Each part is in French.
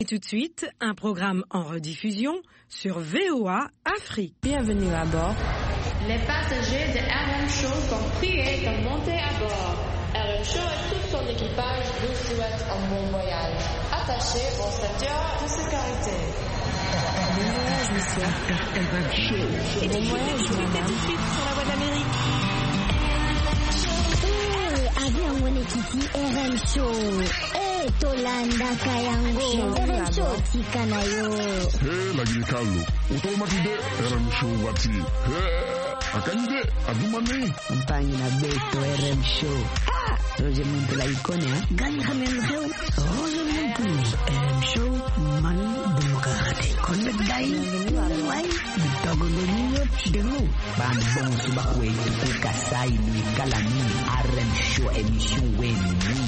Et tout de suite, un programme en rediffusion sur VOA Afrique. Bienvenue à bord. Les passagers de RM Show sont priés de monter à bord. RM Show et tout son équipage vous souhaitent un bon voyage. Attachez vos ceintures de sécurité. Bon voyage, monsieur. Et bon voyage, madame. Tout de suite sur la voie d'Amérique. Avion Monekiti RM Show. Tolanda Kayango. RM Show Tikanayo. Lagi Carlo. Automatique RM Show Wati. Akande Adumani. Mpani na Beto RM Show. Roger Muntula ikone ha. Gali Hamel Reu. Roger Muntula RM Show. Manu Bumukahate. Konde Dai. Wai. Bitagolonyo Chidemu. Bambon Subakwe. Tukasai Nikalani. RM Show émission Wen.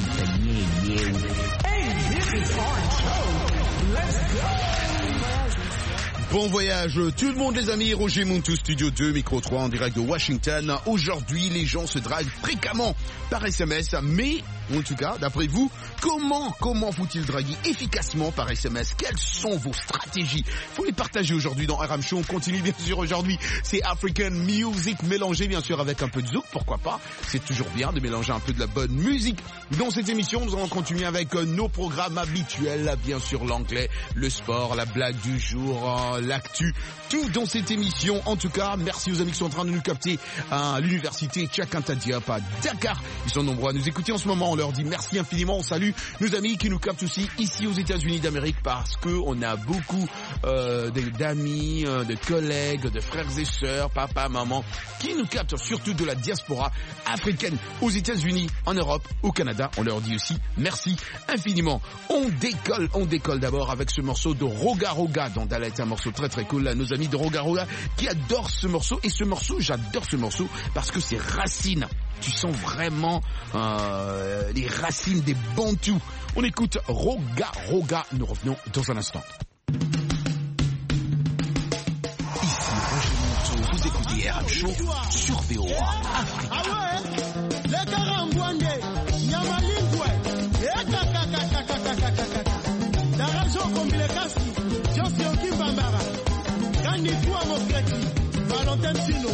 Hey, this is our show. Let's go. Bon voyage tout le monde les amis, Roger Muntu, Studio 2, Micro 3 en direct de Washington. Aujourd'hui les gens se draguent fréquemment par SMS, mais en tout cas d'après vous, comment faut-il draguer efficacement par SMS? Quelles sont vos stratégies? Faut les partager aujourd'hui dans RM Show. On continue bien sûr aujourd'hui, c'est African Music mélangé bien sûr avec un peu de zouk, pourquoi pas? C'est toujours bien de mélanger un peu de la bonne musique. Dans cette émission, nous allons continuer avec nos programmes habituels, bien sûr l'anglais, le sport, la blague du jour, l'actu, tout dans cette émission. En tout cas, merci aux amis qui sont en train de nous capter à l'université Cheikh Anta Diop à Dakar. Ils sont nombreux à nous écouter en ce moment. On leur dit merci infiniment. On salue nos amis qui nous captent aussi ici aux États-Unis d'Amérique parce que on a beaucoup d'amis, de collègues, de frères et sœurs, papa, maman, qui nous captent surtout de la diaspora africaine aux États-Unis, en Europe, au Canada. On leur dit aussi merci infiniment. On décolle d'abord avec ce morceau de Roga Roga dont Dala est un morceau très très cool. Nos amis de Roga Roga qui adorent ce morceau. Et ce morceau, j'adore ce morceau parce que c'est racines. Tu sens vraiment les racines des Bantous. On écoute Roga Roga. Nous revenons dans un instant. Ici Roger Monteau, vous écoutez RM Show sur VOA Afrique. Ah ouais, les Karangwande, Nyamalingwe, Darajo Kombilekasi, Josio Kimbambara, Kandifua Mokreti, Valentin Sino,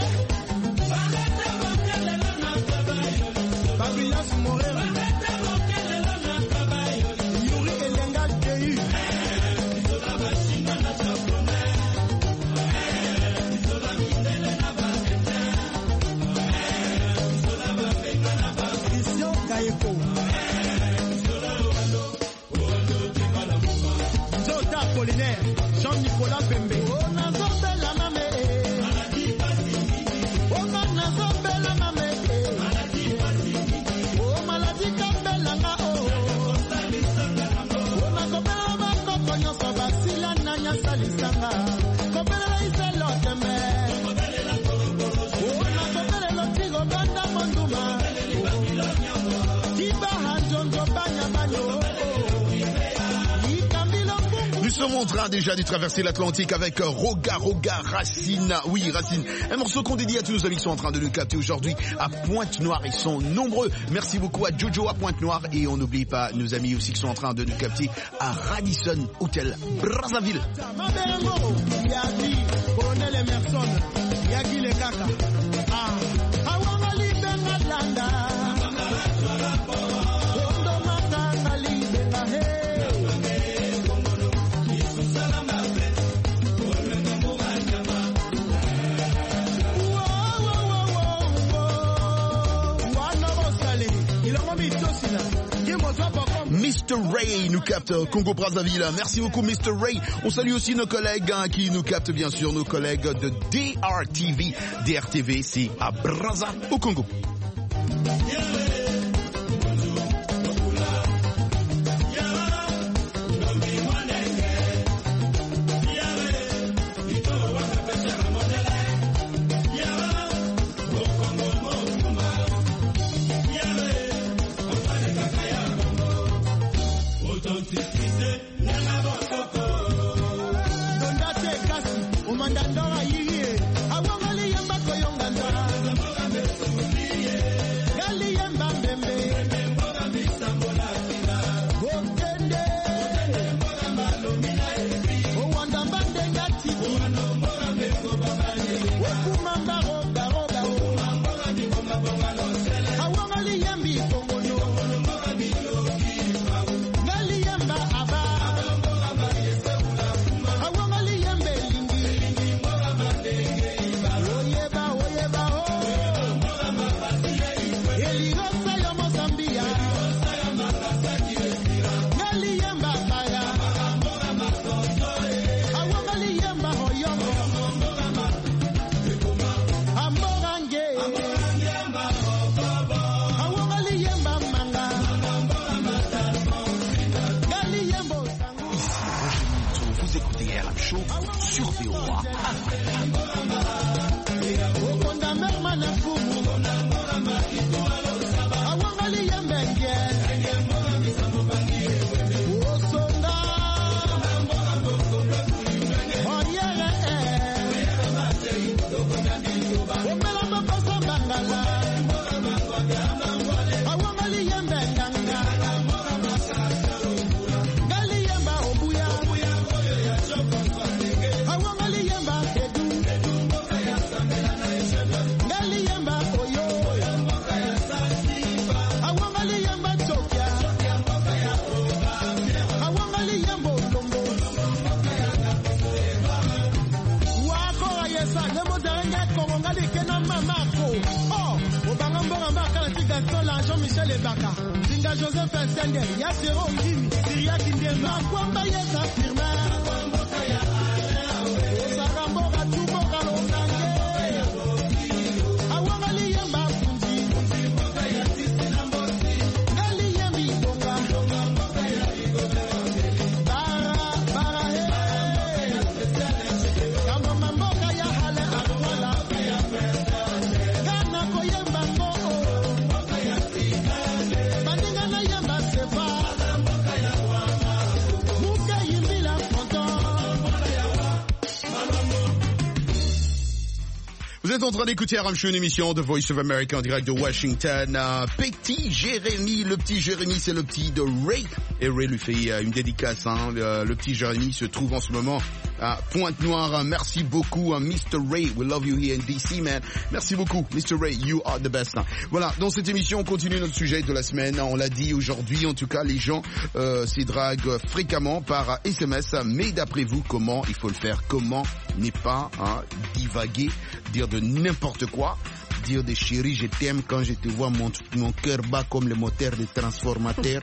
Babilas Morera, Yuri Elenga Tei, Christian Kayeko, Jota Polinaire, Jean-Nicolas Bembe, Nazobela Mame, Nazobela Mame, Maladi Kabelanga, Nakobela Makoko Nyosa Basila Nanya Salisanga, Kobela Iselotembe, Nakobela Lotigo Banda Monduma, Tiba Hanjonjo Banya Banyo. Nous sommes en train déjà de traverser l'Atlantique avec Roga Roga Racine. Oui, Racine. Un morceau qu'on dédie à tous nos amis qui sont en train de nous capter aujourd'hui à Pointe-Noire. Ils sont nombreux. Merci beaucoup à Jojo à Pointe-Noire. Et on n'oublie pas nos amis aussi qui sont en train de nous capter à Radisson Hotel Brazzaville. Mr. Ray nous capte Congo Brazzaville. Merci beaucoup Mr. Ray. On salue aussi nos collègues qui nous captent bien sûr, nos collègues de DRTV. DRTV c'est à Brazza au Congo. Umandandora yiye, awamali yamba koyonganda. Vous écoutez RM Show sur VOA. Jean-Michel Ebaka, Zinga Joseph Senge, Yasero Ngimi, Syria Kindema, Kwamba Yesa Firma, Sarambo Katubo Kalongange, Awangali Yamba Fundi, Gali Yambi Bonga, Bara Kamba Mamboka Yahale Akwala, Gana Koyemba Ngo. Vous êtes en train d'écouter RM Show, une émission de Voice of America en direct de Washington. Petit Jérémy, le petit Jérémy, c'est le petit de Ray. Et Ray lui fait une dédicace. Le petit Jérémy se trouve en ce moment à Pointe-Noire. Merci beaucoup, Mr. Ray. We love you here in DC, man. Merci beaucoup, Mr. Ray. You are the best. Voilà, dans cette émission, on continue notre sujet de la semaine. On l'a dit aujourd'hui, en tout cas, les gens s'y draguent fréquemment par SMS. Mais d'après vous, comment il faut le faire? Comment n'est pas divaguer, dire de n'importe quoi, dire des chéris, je t'aime quand je te vois, mon cœur bat comme le moteur des transformateurs.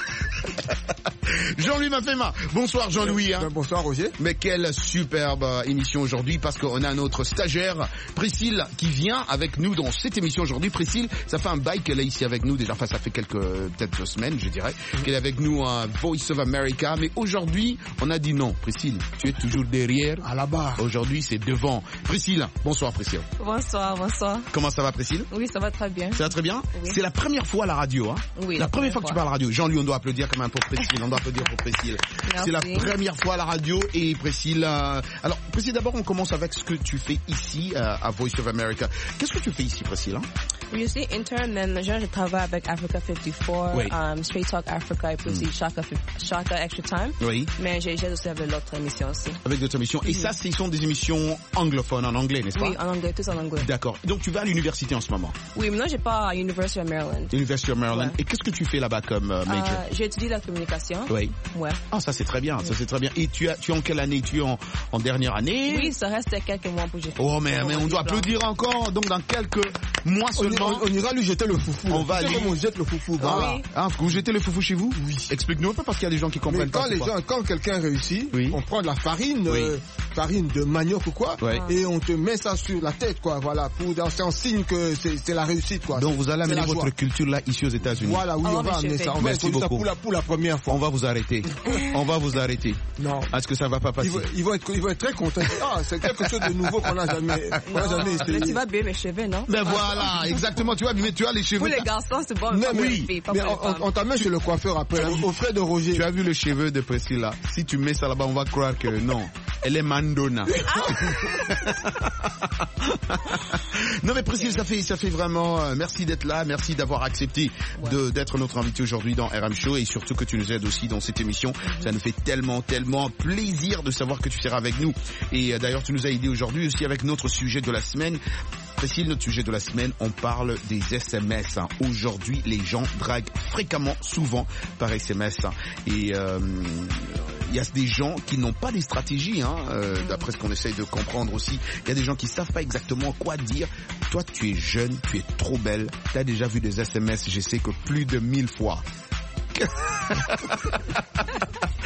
Jean-Louis Mafema. Bonsoir Jean-Louis. Bonsoir Roger. Mais quelle superbe émission aujourd'hui, parce qu'on a notre stagiaire Priscille qui vient avec nous dans cette émission aujourd'hui. Priscille, ça fait un bail qu'elle est ici avec nous déjà, enfin ça fait peut-être 2 semaines je dirais, qu'elle est avec nous à Voice of America. Mais aujourd'hui, on a dit non. Priscille, tu es toujours derrière. À la barre. Aujourd'hui, c'est devant. Priscille, bonsoir Priscille. Bonsoir. Comment ça va Priscille? Oui, ça va très bien. Ça va très bien? Oui. C'est la première fois à la radio, hein? Oui. La première fois que tu parles à la radio. Jean-Louis, on doit applaudir quand même pour Priscille. On doit applaudir pour Priscille. C'est la première fois à la radio et Priscille. Alors, Priscille, d'abord, on commence avec ce que tu fais ici à Voice of America. Qu'est-ce que tu fais ici, Priscille? Oui, je suis interne, je travaille avec Africa 54, oui. Straight Talk Africa et puis aussi Shaka Extra Time. Oui. Mais j'ai aussi avec l'autre émission aussi. Avec d'autres émissions. Et ça, ce sont des émissions anglophones, en anglais, n'est-ce pas? Oui, en anglais, tous en anglais. D'accord. Donc, tu vas à l'université en ce moment? Oui, maintenant, j'ai pas à University of Maryland. University of Maryland. Ouais. Et qu'est-ce que tu fais là-bas comme major? J'ai étudié la communication. Oui. Ouais. Ah, ça c'est très bien, ça c'est très bien. Et tu es en quelle année? Tu es en dernière année? Oui, ça reste quelques mois pour j'ai fait. Oh, mais on doit applaudir encore. Donc, dans quelques mois seulement. On ira lui jeter le foufou. On va aller. On jette le foufou. Ah, oui. vous jetez le foufou chez vous? Oui. Explique-nous un peu parce qu'il y a des gens qui comprennent mais pas. Quand quelqu'un réussit, oui. on prend de la farine, oui. Farine de manioc ou quoi, oui. et on te met ça sur la tête, quoi, voilà, c'est un signe que c'est la réussite, quoi. Donc vous allez amener votre culture là ici aux États-Unis. Voilà, oui, on va amener ça. On va essayer ça pour la première fois. On va vous arrêter. On va vous arrêter. Non. Est-ce que ça va pas passer? Ils vont être très contents. Ah, c'est quelque chose de nouveau qu'on n'a jamais essayé. Mais tu vas abîmer mes cheveux, non? Ben voilà, exactement. Tu as les cheveux. Pour les garçons, c'est bon. Non, oui. Mais on t'amène chez le coiffeur après, au frais de Roger. Tu as vu le cheveu de Priscille là? Si tu mets ça là-bas, on va croire que non. Elle est Mandona. Non mais Priscille, ça fait vraiment merci d'être là, merci d'avoir accepté d'être notre invité aujourd'hui dans RM Show et surtout que tu nous aides aussi dans cette émission. Ça nous fait tellement plaisir de savoir que tu seras avec nous. Et d'ailleurs, tu nous as aidé aujourd'hui aussi avec notre sujet de la semaine. Priscille, notre sujet de la semaine, on parle des SMS. Aujourd'hui, les gens draguent fréquemment, souvent par SMS. Et il y a des gens qui n'ont pas des stratégies, d'après ce qu'on essaye de comprendre aussi. Il y a des gens qui savent pas exactement quoi dire. Toi, tu es jeune, tu es trop belle. Tu as déjà vu des SMS, je sais que plus de 1000 fois.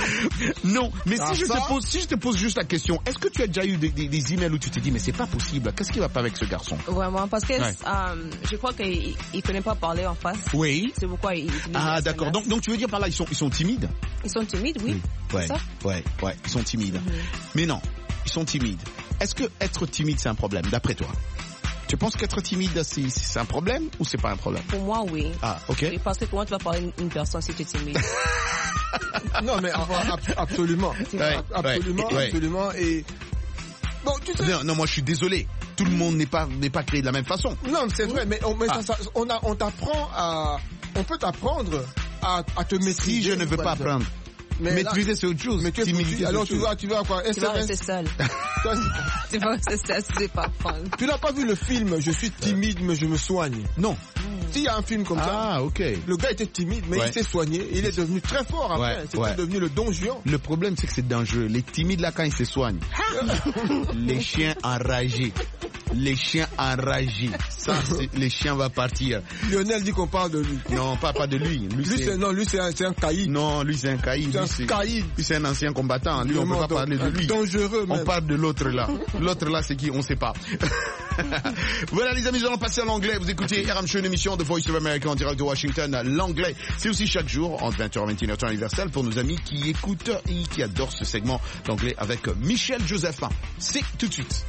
Non, mais Ah, si je te pose juste la question, est-ce que tu as déjà eu des emails où tu t'es dit mais c'est pas possible, qu'est-ce qui va pas avec ce garçon? Vraiment, parce que Ouais. je crois qu'il connaît pas parler en face. Oui. C'est pourquoi il utilise Ah les d'accord. SMS. Donc tu veux dire par là ils sont timides? Ils sont timides, oui. Ouais, C'est ça? ouais, ils sont timides. Mais non, ils sont timides. Est-ce que être timide c'est un problème d'après toi? Tu penses qu'être timide c'est un problème ou c'est pas un problème? Pour moi, oui. Ah, ok. Et parce que comment tu vas parler à une personne si tu es timide? Non, mais absolument. Ouais, Absolument, ouais. absolument. Et bon, tu sais. Non, moi je suis désolé. Tout le monde n'est pas créé de la même façon. Non, c'est vrai, mais on t'apprend on peut t'apprendre à te maîtriser. Si je ne veux pas apprendre. Maîtriser c'est autre chose. Mais timidité, alors c'est autre chose. tu vas quoi? Tu vas rester seul. Tu vas rester seul, c'est pas prendre. Tu n'as pas vu le film Je suis timide mais je me soigne? Non. S'il y a un film comme ça, ok. le gars était timide mais il s'est soigné, il est devenu très fort après, c'était devenu le Don Juan. Le problème c'est que c'est dangereux. Les timides là quand ils se soignent, les chiens enragés. Les chiens enragés. Ça, les chiens vont partir. Lionel dit qu'on parle de lui. Non, pas de lui. Lui c'est un caïd. Non, lui c'est un caïd. C'est un caïd. Lui c'est un ancien combattant. Lui on peut pas parler de lui. Dangereux même. On parle de l'autre là. L'autre là c'est qui? On sait pas. Voilà les amis, nous allons passer à l'anglais. Vous écoutez RM Show, une émission de Voice of America en direct de Washington. L'anglais, c'est aussi chaque jour entre 20h et 21h temps universel pour nos amis qui écoutent et qui adorent ce segment d'anglais avec Michel Josephin. C'est tout de suite.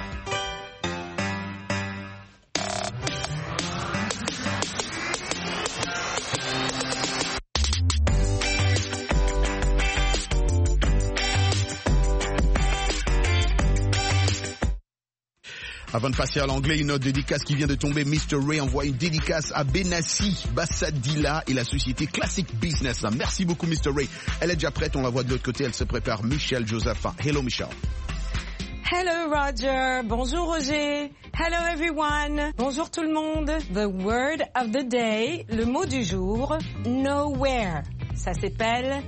Avant de passer à l'anglais, une autre dédicace qui vient de tomber. Mr. Ray envoie une dédicace à Benassi Bassadila et la société Classic Business. Merci beaucoup Mr. Ray. Elle est déjà prête, on la voit de l'autre côté, elle se prépare. Michel Josephin. Hello Michel. Hello Roger. Bonjour Roger. Hello everyone. Bonjour tout le monde. The word of the day, le mot du jour, nowhere. Ça s'appelle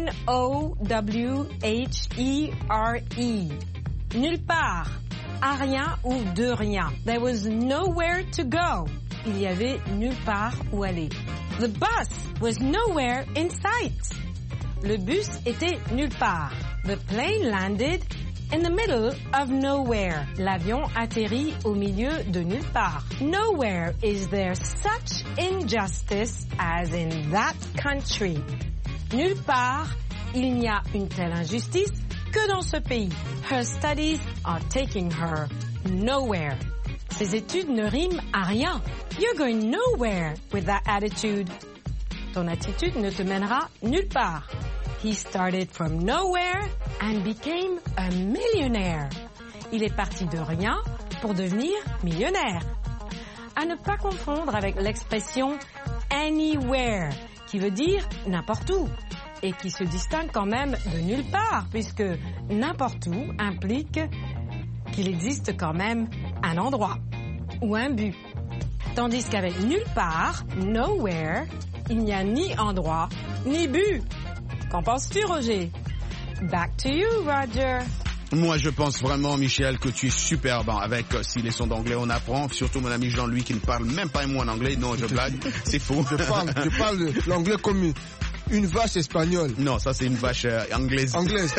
N-O-W-H-E-R-E. Nulle part. À rien ou de rien. There was nowhere to go. Il y avait nulle part où aller. The bus was nowhere in sight. Le bus était nulle part. The plane landed in the middle of nowhere. L'avion atterrit au milieu de nulle part. Nowhere is there such injustice as in that country. Nulle part, il n'y a une telle injustice que dans ce pays. Her studies are taking her nowhere. Ses études ne riment à rien. You're going nowhere with that attitude. Ton attitude ne te mènera nulle part. He started from nowhere and became a millionaire. Il est parti de rien pour devenir millionnaire. À ne pas confondre avec l'expression anywhere, qui veut dire n'importe où, et qui se distingue quand même de nulle part, puisque n'importe où implique qu'il existe quand même un endroit ou un but. Tandis qu'avec nulle part, nowhere, il n'y a ni endroit ni but. Qu'en penses-tu, Roger? Back to you, Roger. Moi, je pense vraiment, Michel, que tu es superbe avec ces leçons d'anglais. On apprend, surtout mon ami Jean-Louis qui ne parle même pas un mot en anglais. Non, je blague, c'est faux. Je parle l'anglais comme une vache espagnole. Non, ça c'est une vache anglaise. Anglaise.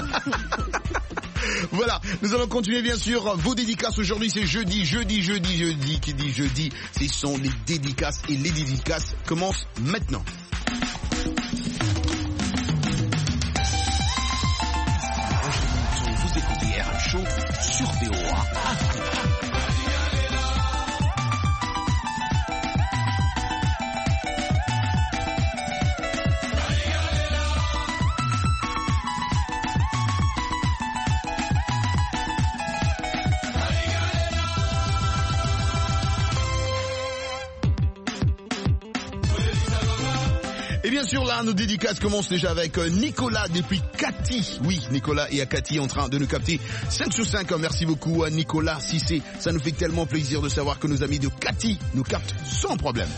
Voilà, nous allons continuer bien sûr vos dédicaces. Aujourd'hui c'est jeudi. Qui dit jeudi, ce sont les dédicaces et les dédicaces commencent maintenant. Vous écoutez RM Show sur VOA. Et bien sûr là, nos dédicaces commencent déjà avec Nicolas depuis Cathy. Oui, Nicolas et Cathy en train de nous capter 5 sur 5. Merci beaucoup à Nicolas Cissé. Ça nous fait tellement plaisir de savoir que nos amis de Cathy nous captent sans problème.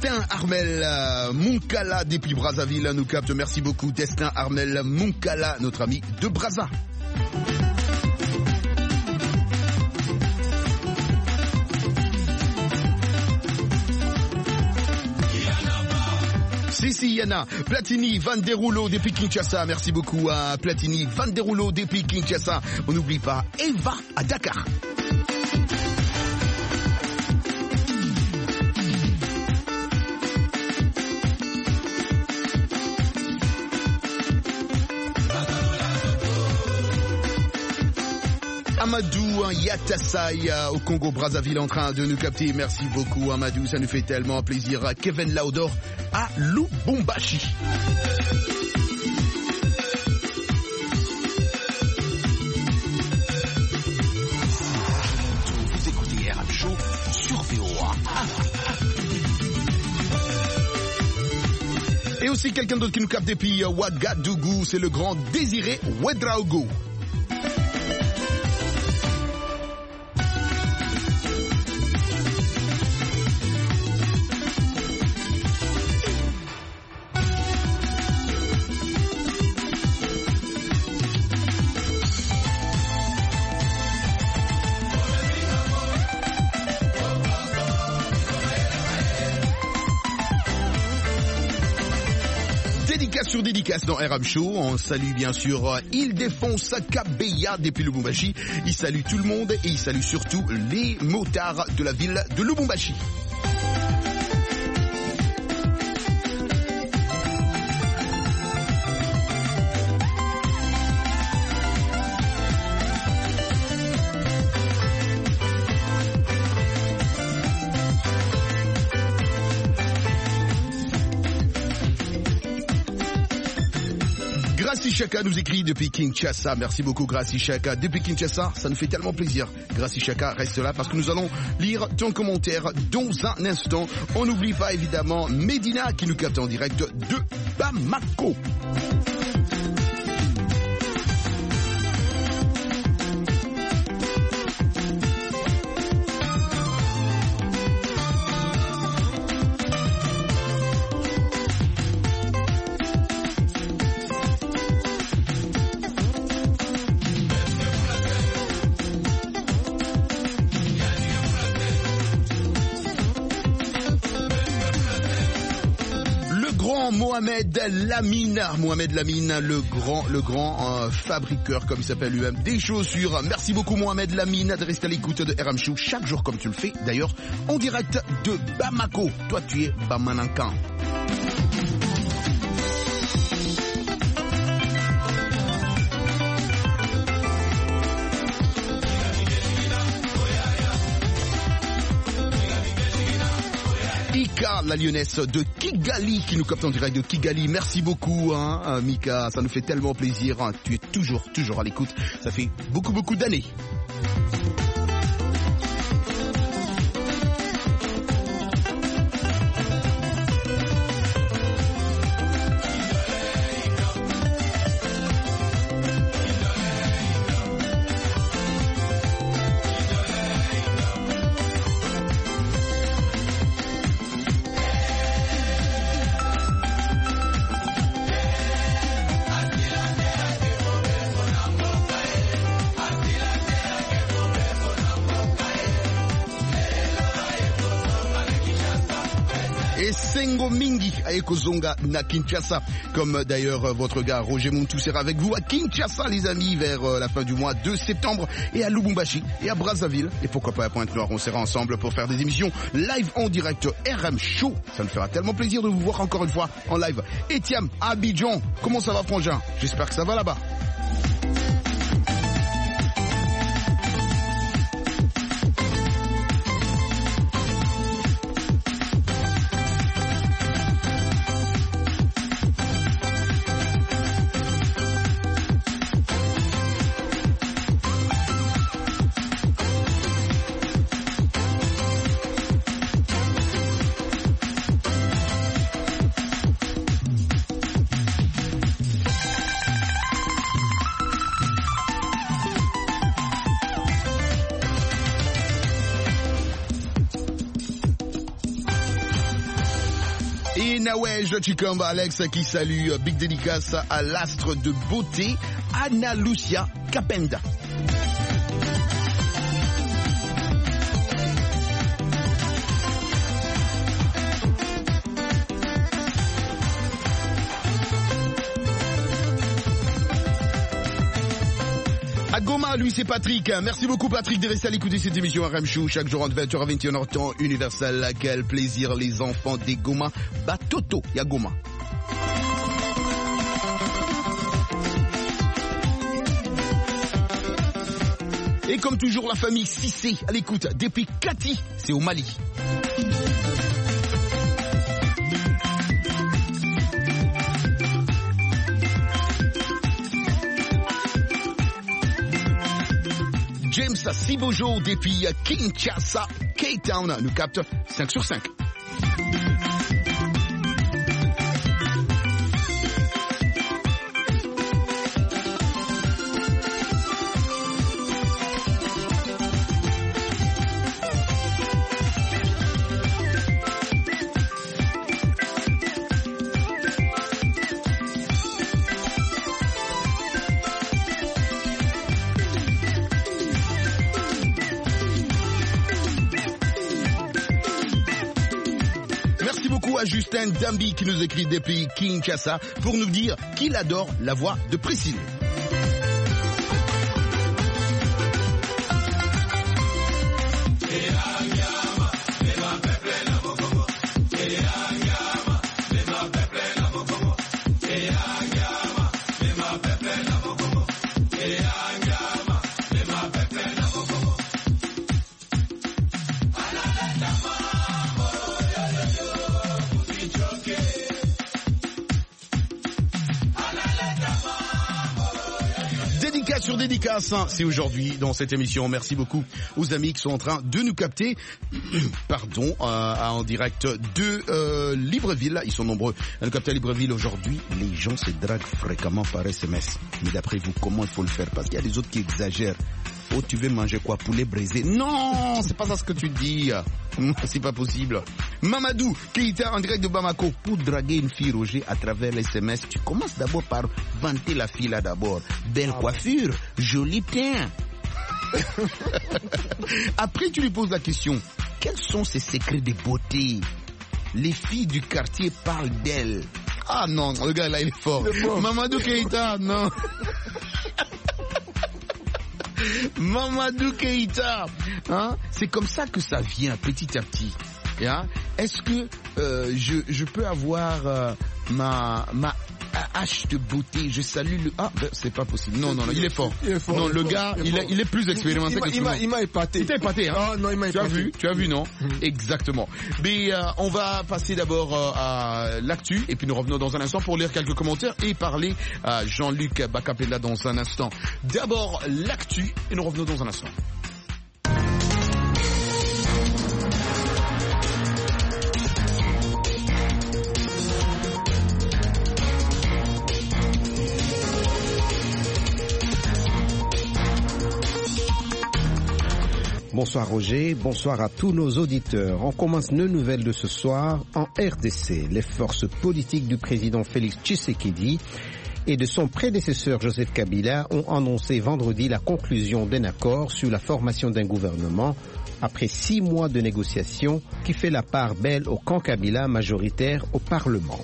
Destin Armel Munkala depuis Brazzaville nous capte. Merci beaucoup Destin Armel Munkala, notre ami de Brazza. Si, Yana. Platini Van der Rouleau depuis Kinshasa. Merci beaucoup à Platini Van der Rouleau depuis Kinshasa. On n'oublie pas Eva à Dakar. Amadou Yatassai au Congo Brazzaville en train de nous capter. Merci beaucoup Amadou, ça nous fait tellement plaisir. Kevin Laudor à Lubumbashi. Vous écoutez RM Show sur VOA. Et aussi quelqu'un d'autre qui nous capte depuis Ouagadougou, c'est le grand Désiré Ouedraogo. Sur dédicace dans RM Show, on salue bien sûr Ildefonse Kabeya depuis Lubumbashi. Il salue tout le monde et il salue surtout les motards de la ville de Lubumbashi. Gracie Chaka nous écrit depuis Kinshasa. Merci beaucoup Gracie Chaka. Depuis Kinshasa, ça nous fait tellement plaisir. Gracie Chaka, reste là parce que nous allons lire ton commentaire dans un instant. On n'oublie pas évidemment Medina qui nous capte en direct de Bamako. Mohamed Lamine, le grand fabriqueur, comme il s'appelle lui-même, des chaussures. Merci beaucoup Mohamed Lamine de rester à l'écoute de RM Show chaque jour comme tu le fais d'ailleurs en direct de Bamako. Toi tu es Bamanankan. Mika, la lyonnaise de Kigali, qui nous capte en direct de Kigali. Merci beaucoup, Mika. Ça nous fait tellement plaisir. Tu es toujours à l'écoute. Ça fait beaucoup d'années. Sengo Mingi à Ekozonga na Kinshasa, comme d'ailleurs votre gars Roger Muntu sera avec vous à Kinshasa les amis vers la fin du mois de septembre, et à Lubumbashi et à Brazzaville et pourquoi pas à Pointe-Noire. On sera ensemble pour faire des émissions live en direct RM Show. Ça me fera tellement plaisir de vous voir encore une fois en live. Etiam à Abidjan, comment ça va frangin? J'espère que ça va là-bas. Nawej Chikamba Alex qui salue. Big dédicace à l'astre de beauté Anna Lucia Capenda. À Goma, lui c'est Patrick. Merci beaucoup Patrick de rester à l'écoute de cette émission RM Show chaque jour entre 20h à 21h temps universel. Quel plaisir les enfants des Goma. Batoto, ya Goma. Et comme toujours la famille Cissé à l'écoute depuis Kati, c'est au Mali. James Sibojo depuis Kinshasa, Cape Town, nous capte 5 sur 5. À Justin Dambi qui nous écrit depuis Kinshasa pour nous dire qu'il adore la voix de Priscille. Sur dédicace, c'est aujourd'hui dans cette émission. Merci beaucoup aux amis qui sont en train de nous capter, en direct de Libreville. Ils sont nombreux à nous capter à Libreville aujourd'hui. Les gens se draguent fréquemment par SMS. Mais d'après vous, comment il faut le faire? Parce qu'il y a des autres qui exagèrent. Oh, tu veux manger quoi? Poulet braisé? Non, c'est pas ça ce que tu dis. C'est pas possible. Mamadou Keïta en direct de Bamako. Pour draguer une fille, Roger, à travers les SMS, tu commences d'abord par vanter la fille là d'abord. Belle coiffure, joli teint. Après, tu lui poses la question. Quels sont ses secrets de beauté? Les filles du quartier parlent d'elle. Ah non, le gars là, il est fort. Mamadou Keïta, non. Mamadou Keïta, hein? C'est comme ça que ça vient petit à petit. Hein? Est-ce que je peux avoir ma hache de beauté? Je salue le... Ah, ben, c'est pas possible. Non, il est fort. Non, le gars, il est plus expérimenté que tout le monde. Il m'a épaté. Il t'a épaté, hein? Ah, non, il m'a épaté. Tu as vu, non? Exactement. Mais on va passer d'abord à l'actu et puis nous revenons dans un instant pour lire quelques commentaires et parler à Jean-Luc Bakapella dans un instant. D'abord l'actu et nous revenons dans un instant. Bonsoir Roger, bonsoir à tous nos auditeurs. On commence nos nouvelles de ce soir en RDC. Les forces politiques du président Félix Tshisekedi et de son prédécesseur Joseph Kabila ont annoncé vendredi la conclusion d'un accord sur la formation d'un gouvernement après 6 mois de négociations qui fait la part belle au camp Kabila majoritaire au Parlement.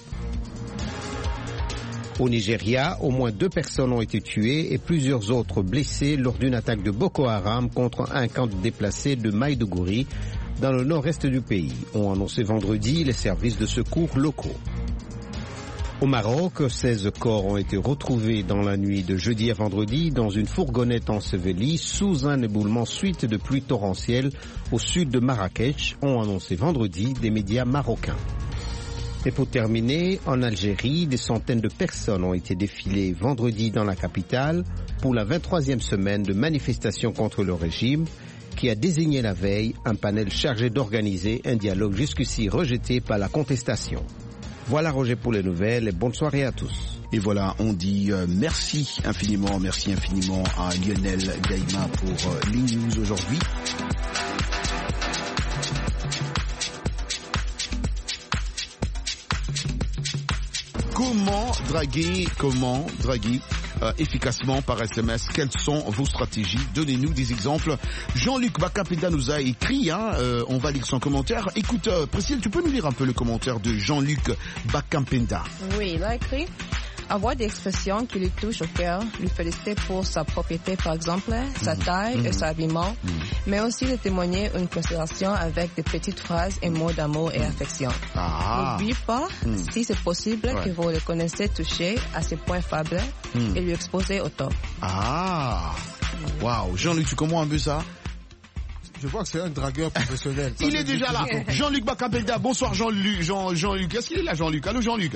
Au Nigeria, au moins 2 personnes ont été tuées et plusieurs autres blessées lors d'une attaque de Boko Haram contre un camp de déplacés de Maïdougouri dans le nord-est du pays, ont annoncé vendredi les services de secours locaux. Au Maroc, 16 corps ont été retrouvés dans la nuit de jeudi à vendredi dans une fourgonnette ensevelie sous un éboulement suite de pluie torrentielle au sud de Marrakech, ont annoncé vendredi des médias marocains. Et pour terminer, en Algérie, des centaines de personnes ont été défilées vendredi dans la capitale pour la 23e semaine de manifestations contre le régime qui a désigné la veille un panel chargé d'organiser un dialogue jusqu'ici rejeté par la contestation. Voilà Roger pour les nouvelles et bonne soirée à tous. Et voilà, on dit merci infiniment à Lionel Gaïma pour les news aujourd'hui. comment draguer efficacement par SMS? Quelles sont vos stratégies? Donnez-nous des exemples. Jean-Luc Bakapenda nous a écrit, on va lire son commentaire. Écoute, Priscille, tu peux nous lire un peu le commentaire de Jean-Luc Bakapenda? Oui, il a écrit avoir des expressions qui lui touchent au cœur, lui féliciter pour sa propriété, par exemple, sa taille et son habillement, mais aussi de témoigner une considération avec des petites phrases et mots d'amour et affection. N'oubliez pas, si c'est possible, que vous le connaissez toucher à ses points faibles et lui exposer au top. Waouh, Jean-Luc, tu comprends un peu ça? Je vois que c'est un dragueur professionnel. Il est déjà là. Jean-Luc Bakapenda, bonsoir Jean-Luc. Est-ce qu'il est là, Jean-Luc? Allô, Jean-Luc?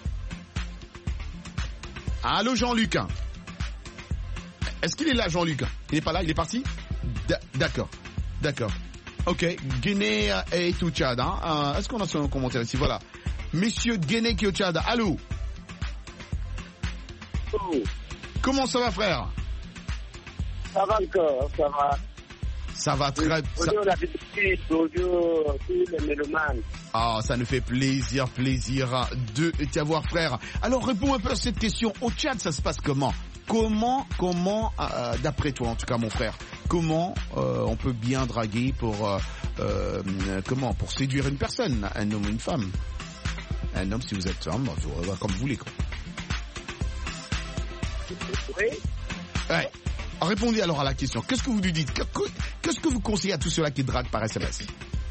Allô, Jean-Luc? Est-ce qu'il est là, Jean-Luc? Il n'est pas là, il est parti? D'accord. Ok, Guinée et au Tchad. Est-ce qu'on a son commentaire ici? Voilà. Monsieur Guinée qui est au Tchad. Allô? Comment ça va, frère? Ça va encore, ça va. Ça va très bien. Bonjour la petite, bonjour tous les mélomanes. Ça nous fait plaisir de t'avoir, frère. Alors, réponds un peu à cette question. Au Tchad, ça se passe comment? Comment, d'après toi, en tout cas, mon frère, comment on peut bien draguer pour séduire une personne, un homme ou une femme? Un homme, si vous êtes homme, comme vous voulez, quoi. Oui. Ouais. Répondez alors à la question. Qu'est-ce que vous lui dites? Qu'est-ce que vous conseillez à tous ceux-là qui draguent par SMS?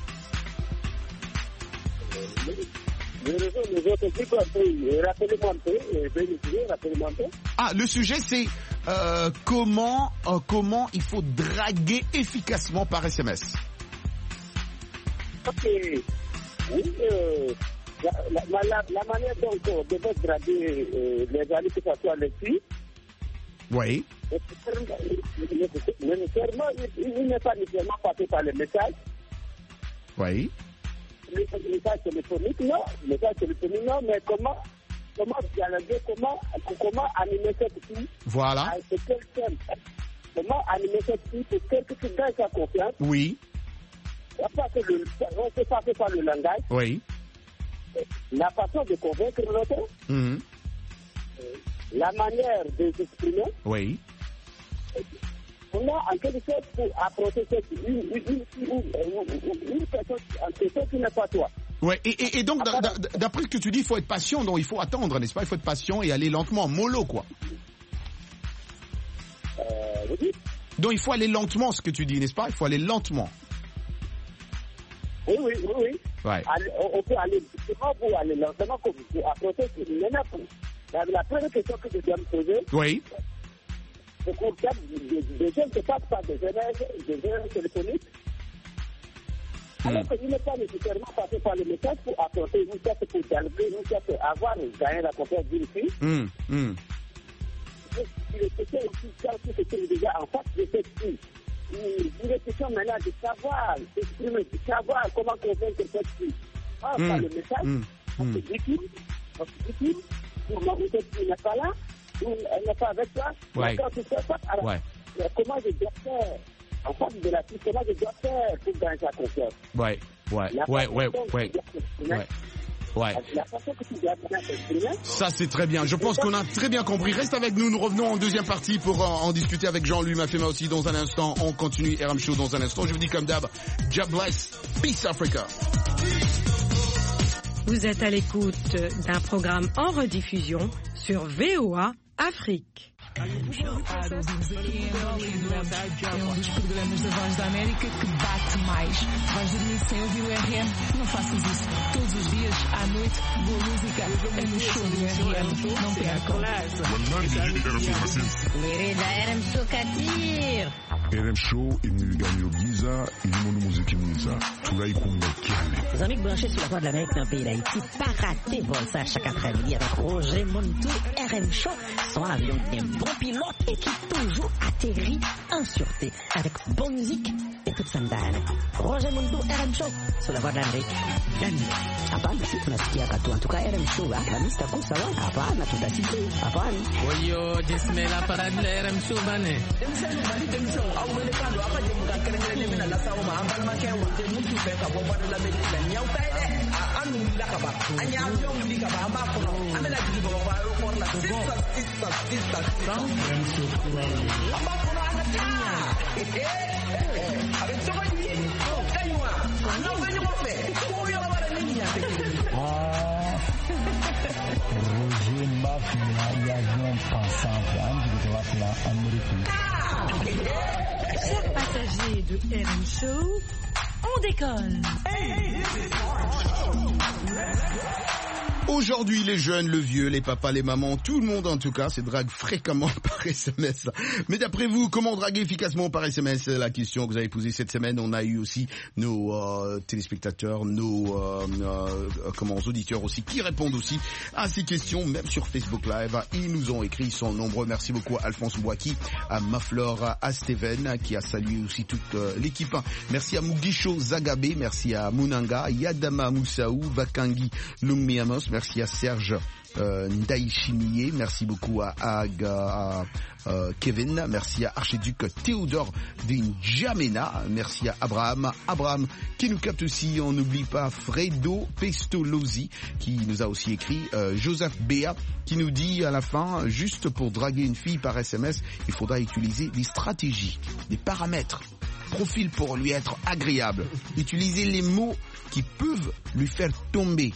Le sujet c'est comment il faut draguer efficacement par SMS. Ok. Oui, la manière dont on devait draguer les amis, que ce soit les filles. Oui. Nécessairement, il n'est pas nécessairement passé par les messages. Oui. Le message téléphonique, non. Le message téléphonique, non. Mais comment dialoguer, comment animer cette fille? Voilà. Comment animer cette fille pour qu'elle gagne sa confiance? Oui. On peut passer par le langage. Oui. La façon de convaincre l'autre. La manière de s'exprimer. Oui. On a en quelque sorte pour approcher une personne qui n'est pas toi. Ouais, et donc, d'après ce que tu dis, il faut être patient, donc il faut attendre, n'est-ce pas? Il faut être patient et aller lentement, mollo, quoi. Vous dites? Donc il faut aller lentement, ce que tu dis, n'est-ce pas? Il faut aller lentement. Oui. Ouais. On peut aller lentement pour aller lentement, pour approcher maintenant. La première question que je dois me poser. Oui. C'est qu'on tape des gens qui passent par des erreurs téléphoniques. Alors qu'il n'est pas nécessairement passé par le message pour apporter une sorte pour dialoguer, une sorte pour avoir gagné la confiance d'une fille. Il est question aussi, quand tu étais déjà en face de cette fille, il est question maintenant de savoir s'exprimer, de savoir comment convaincre cette fille. Par le message, on se dit tout. Comment cette fille n'est pas là, ou elle n'est pas avec toi. Quand tu fais ça, alors, comment je dois faire? En face de la fille, comment je dois faire pour gagner sa confiance? La façon que tu dois t'exprimer. Ça, c'est très bien. Je pense qu'on a très bien compris. Reste avec nous. Nous revenons en deuxième partie pour en discuter avec Jean-Louis Mafema aussi dans un instant. On continue RM Show dans un instant. Je vous dis comme d'hab, God bless. Peace Africa. Vous êtes à l'écoute d'un programme en rediffusion sur VOA Afrique. É dos programas da Voz da América que bate mais. Vais dormir sem ouvir o RM? Não faças isso. Todos os dias, à noite, boa música é no show do RM. Não percam. Lirida RM Show Katir. RM Show imilganyo giza ilimono muziki mwiza tulaikumba kyale. Les amis branchés sur la voix de l'Amérique dans le pays d'Haïti, pas rater vol ça chaque après-midi avec Roger Montou, RM Show, son avion bien bon bon pilote et qui toujours atterrit en sûreté. Avec bonne musique et toute sandale. Roger Mundo, RM Show, sur la voie d'Amérique. Hapana, si tunasikia katu. En tout cas, RM Show, la mista kusa wa. Hapana, tutasikia. Hapana. Oyo, jismela para de RM Show, bane. Roger Mafia, l'avion pensant en Amérique. Chers passagers de RM Show, on décolle. Aujourd'hui, les jeunes, le vieux, les papas, les mamans, tout le monde en tout cas, se drague fréquemment par SMS. Mais d'après vous, comment draguer efficacement par SMS? La question que vous avez posée cette semaine. On a eu aussi nos téléspectateurs, nos auditeurs aussi, qui répondent aussi à ces questions, même sur Facebook Live. Ils nous ont écrit, ils sont nombreux. Merci beaucoup à Alphonse Bouaki, à Maflore, à Steven, qui a salué aussi toute l'équipe. Merci à Mugisho Zagabe, merci à Munanga, Yadama Moussaou, Vakangi Lumiamos, merci à Serge Ndaïchinier, merci beaucoup à Kevin, merci à Archiduc Théodore Dinjamena, merci à Abraham qui nous capte aussi. On n'oublie pas Fredo Pestolozzi qui nous a aussi écrit, Joseph Béa qui nous dit à la fin, juste pour draguer une fille par SMS, il faudra utiliser des stratégies, des paramètres, profil pour lui être agréable, utiliser les mots qui peuvent lui faire tomber.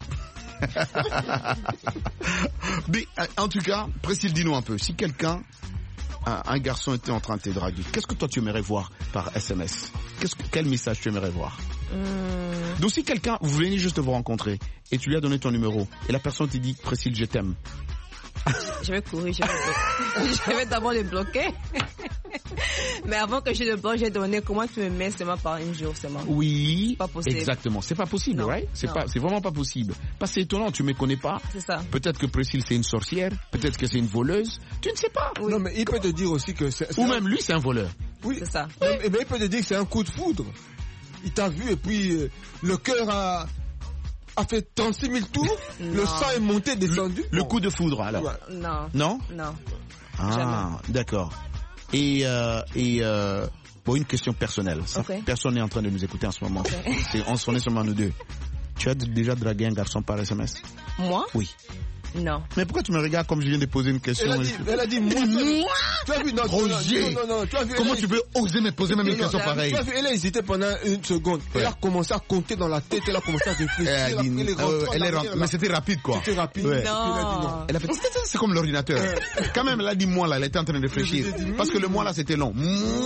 Mais en tout cas, Priscille, dis-nous un peu, si quelqu'un, un garçon était en train de te draguer, qu'est-ce que toi tu aimerais voir par SMS? Quel message tu aimerais voir? Donc si quelqu'un, vous venez juste de vous rencontrer et tu lui as donné ton numéro et la personne te dit, Priscille, je t'aime. Je vais courir, je vais d'abord le bloquer. Mais avant que je le bloque, j'ai donné comment tu me mets seulement par un jour seulement. Oui, pas possible. Exactement. C'est pas possible, non, right? C'est vraiment pas possible. Parce que c'est étonnant, tu me connais pas. C'est ça. Peut-être que Priscille c'est une sorcière, peut-être que c'est une voleuse. Tu ne sais pas. Oui. Non, mais il peut te dire aussi que ou même lui c'est un voleur. Oui, c'est ça. Oui. Mais il peut te dire que c'est un coup de foudre. Il t'a vu et puis le cœur a fait 36 000 tours, le sang est monté, descendu. Le coup de foudre, alors. Ouais. Non. Non? Non. Ah, jamais. D'accord. Et pour une question personnelle, personne n'est en train de nous écouter en ce moment. Okay. On est seulement nous deux. Tu as déjà dragué un garçon par SMS? Moi? Oui. Non. Mais pourquoi tu me regardes comme je viens de poser une question? Elle a dit moi. Tu as vu, non, Roger. Non, tu as vu, comment tu peux oser me poser même une question pareille? Tu as vu, elle a hésité pendant une seconde. Ouais. Elle a commencé à compter dans la tête, elle a commencé à réfléchir. Mais c'était rapide, quoi. C'était rapide. Ouais. Non. Elle a fait, c'est comme l'ordinateur. Quand même, elle a dit moi là, elle était en train de réfléchir. Parce que le moi là, c'était long.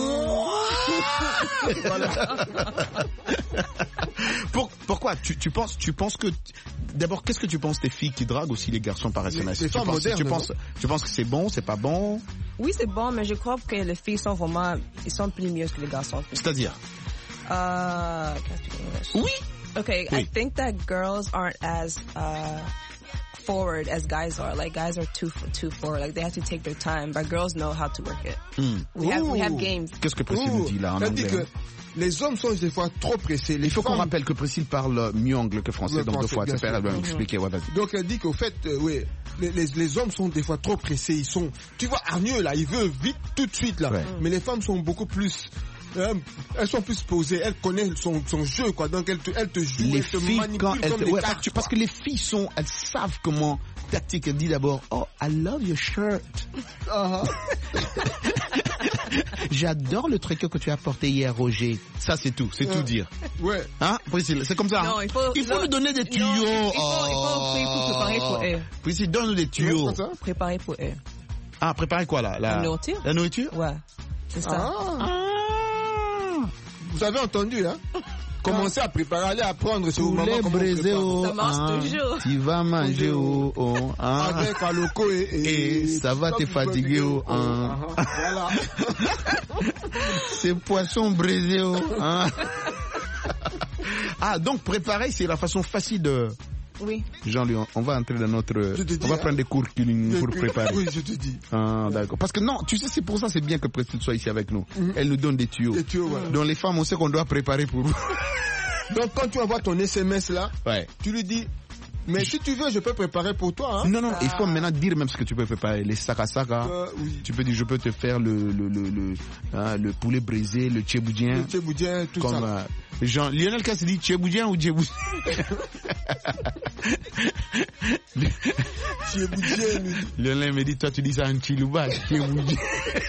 Pourquoi tu penses que d'abord, qu'est-ce que tu penses des filles qui draguent aussi les garçons par SMS? Tu penses que c'est bon, c'est pas bon? Oui, c'est bon, mais je crois que les filles sont plus mieux que les garçons. C'est-à-dire? Oui. Okay, oui. I think that girls aren't as forward as guys are. Like guys are too forward. Like they have to take their time, but girls know how to work it. We have games. Qu'est-ce que Priscille nous dit là en anglais? Que les hommes sont des fois trop pressés. Il faut qu'on rappelle que Priscille parle mieux anglais que français, donc deux fois. Elle va expliquer. Ouais, vas-y. Donc elle dit qu'au fait, oui, les hommes sont des fois trop pressés. Ils sont, tu vois, Arnieux là, il veut vite, tout de suite là. Ouais. Mais les femmes sont beaucoup plus. Elles sont plus posées, elles connaissent son jeu, quoi. Donc elles te jouent, les elles te filles, manipulent comme des cartes. Parce que les filles elles savent comment tactique. Elles disent d'abord, oh, I love your shirt. J'adore le truc que tu as porté hier, Roger. Ça, c'est tout dire. Ouais. Hein, Priscille, c'est comme ça. Non, il faut nous donner des tuyaux. Non, il faut préparer pour eux. Priscille, donne-nous des tuyaux. Préparer pour eux. Ah, préparer quoi là? La nourriture? La nourriture? Ouais. C'est ça. Vous avez entendu, hein? Commencez à préparer, allez apprendre sur maman comment ça marche toujours. Tu vas manger avec un loco et ça va te fatiguer Voilà. C'est poisson braisé Ah, donc préparer, c'est la façon facile Oui. Jean-Louis, on va entrer dans notre... On va prendre des cours pour préparer. Oui, je te dis. Ah, d'accord. Parce que non, tu sais, c'est pour ça, c'est bien que Priscille soit ici avec nous. Elle nous donne des tuyaux. Des tuyaux, voilà. Donc les femmes, on sait qu'on doit préparer pour vous. Donc quand tu envoies ton SMS là, tu lui dis... Mais si tu veux, je peux préparer pour toi. Hein? Non, il faut maintenant dire même ce que tu peux préparer. Les saka-saka. Oui. Tu peux dire, je peux te faire le poulet brisé, le tchéboudien. Le tchéboudien, tout comme, ça. Jean, Lionel Casse dit tchéboudien ou tchéboudien? Tchéboudien. Lionel me dit, toi tu dis ça en chilouba, tchéboudien.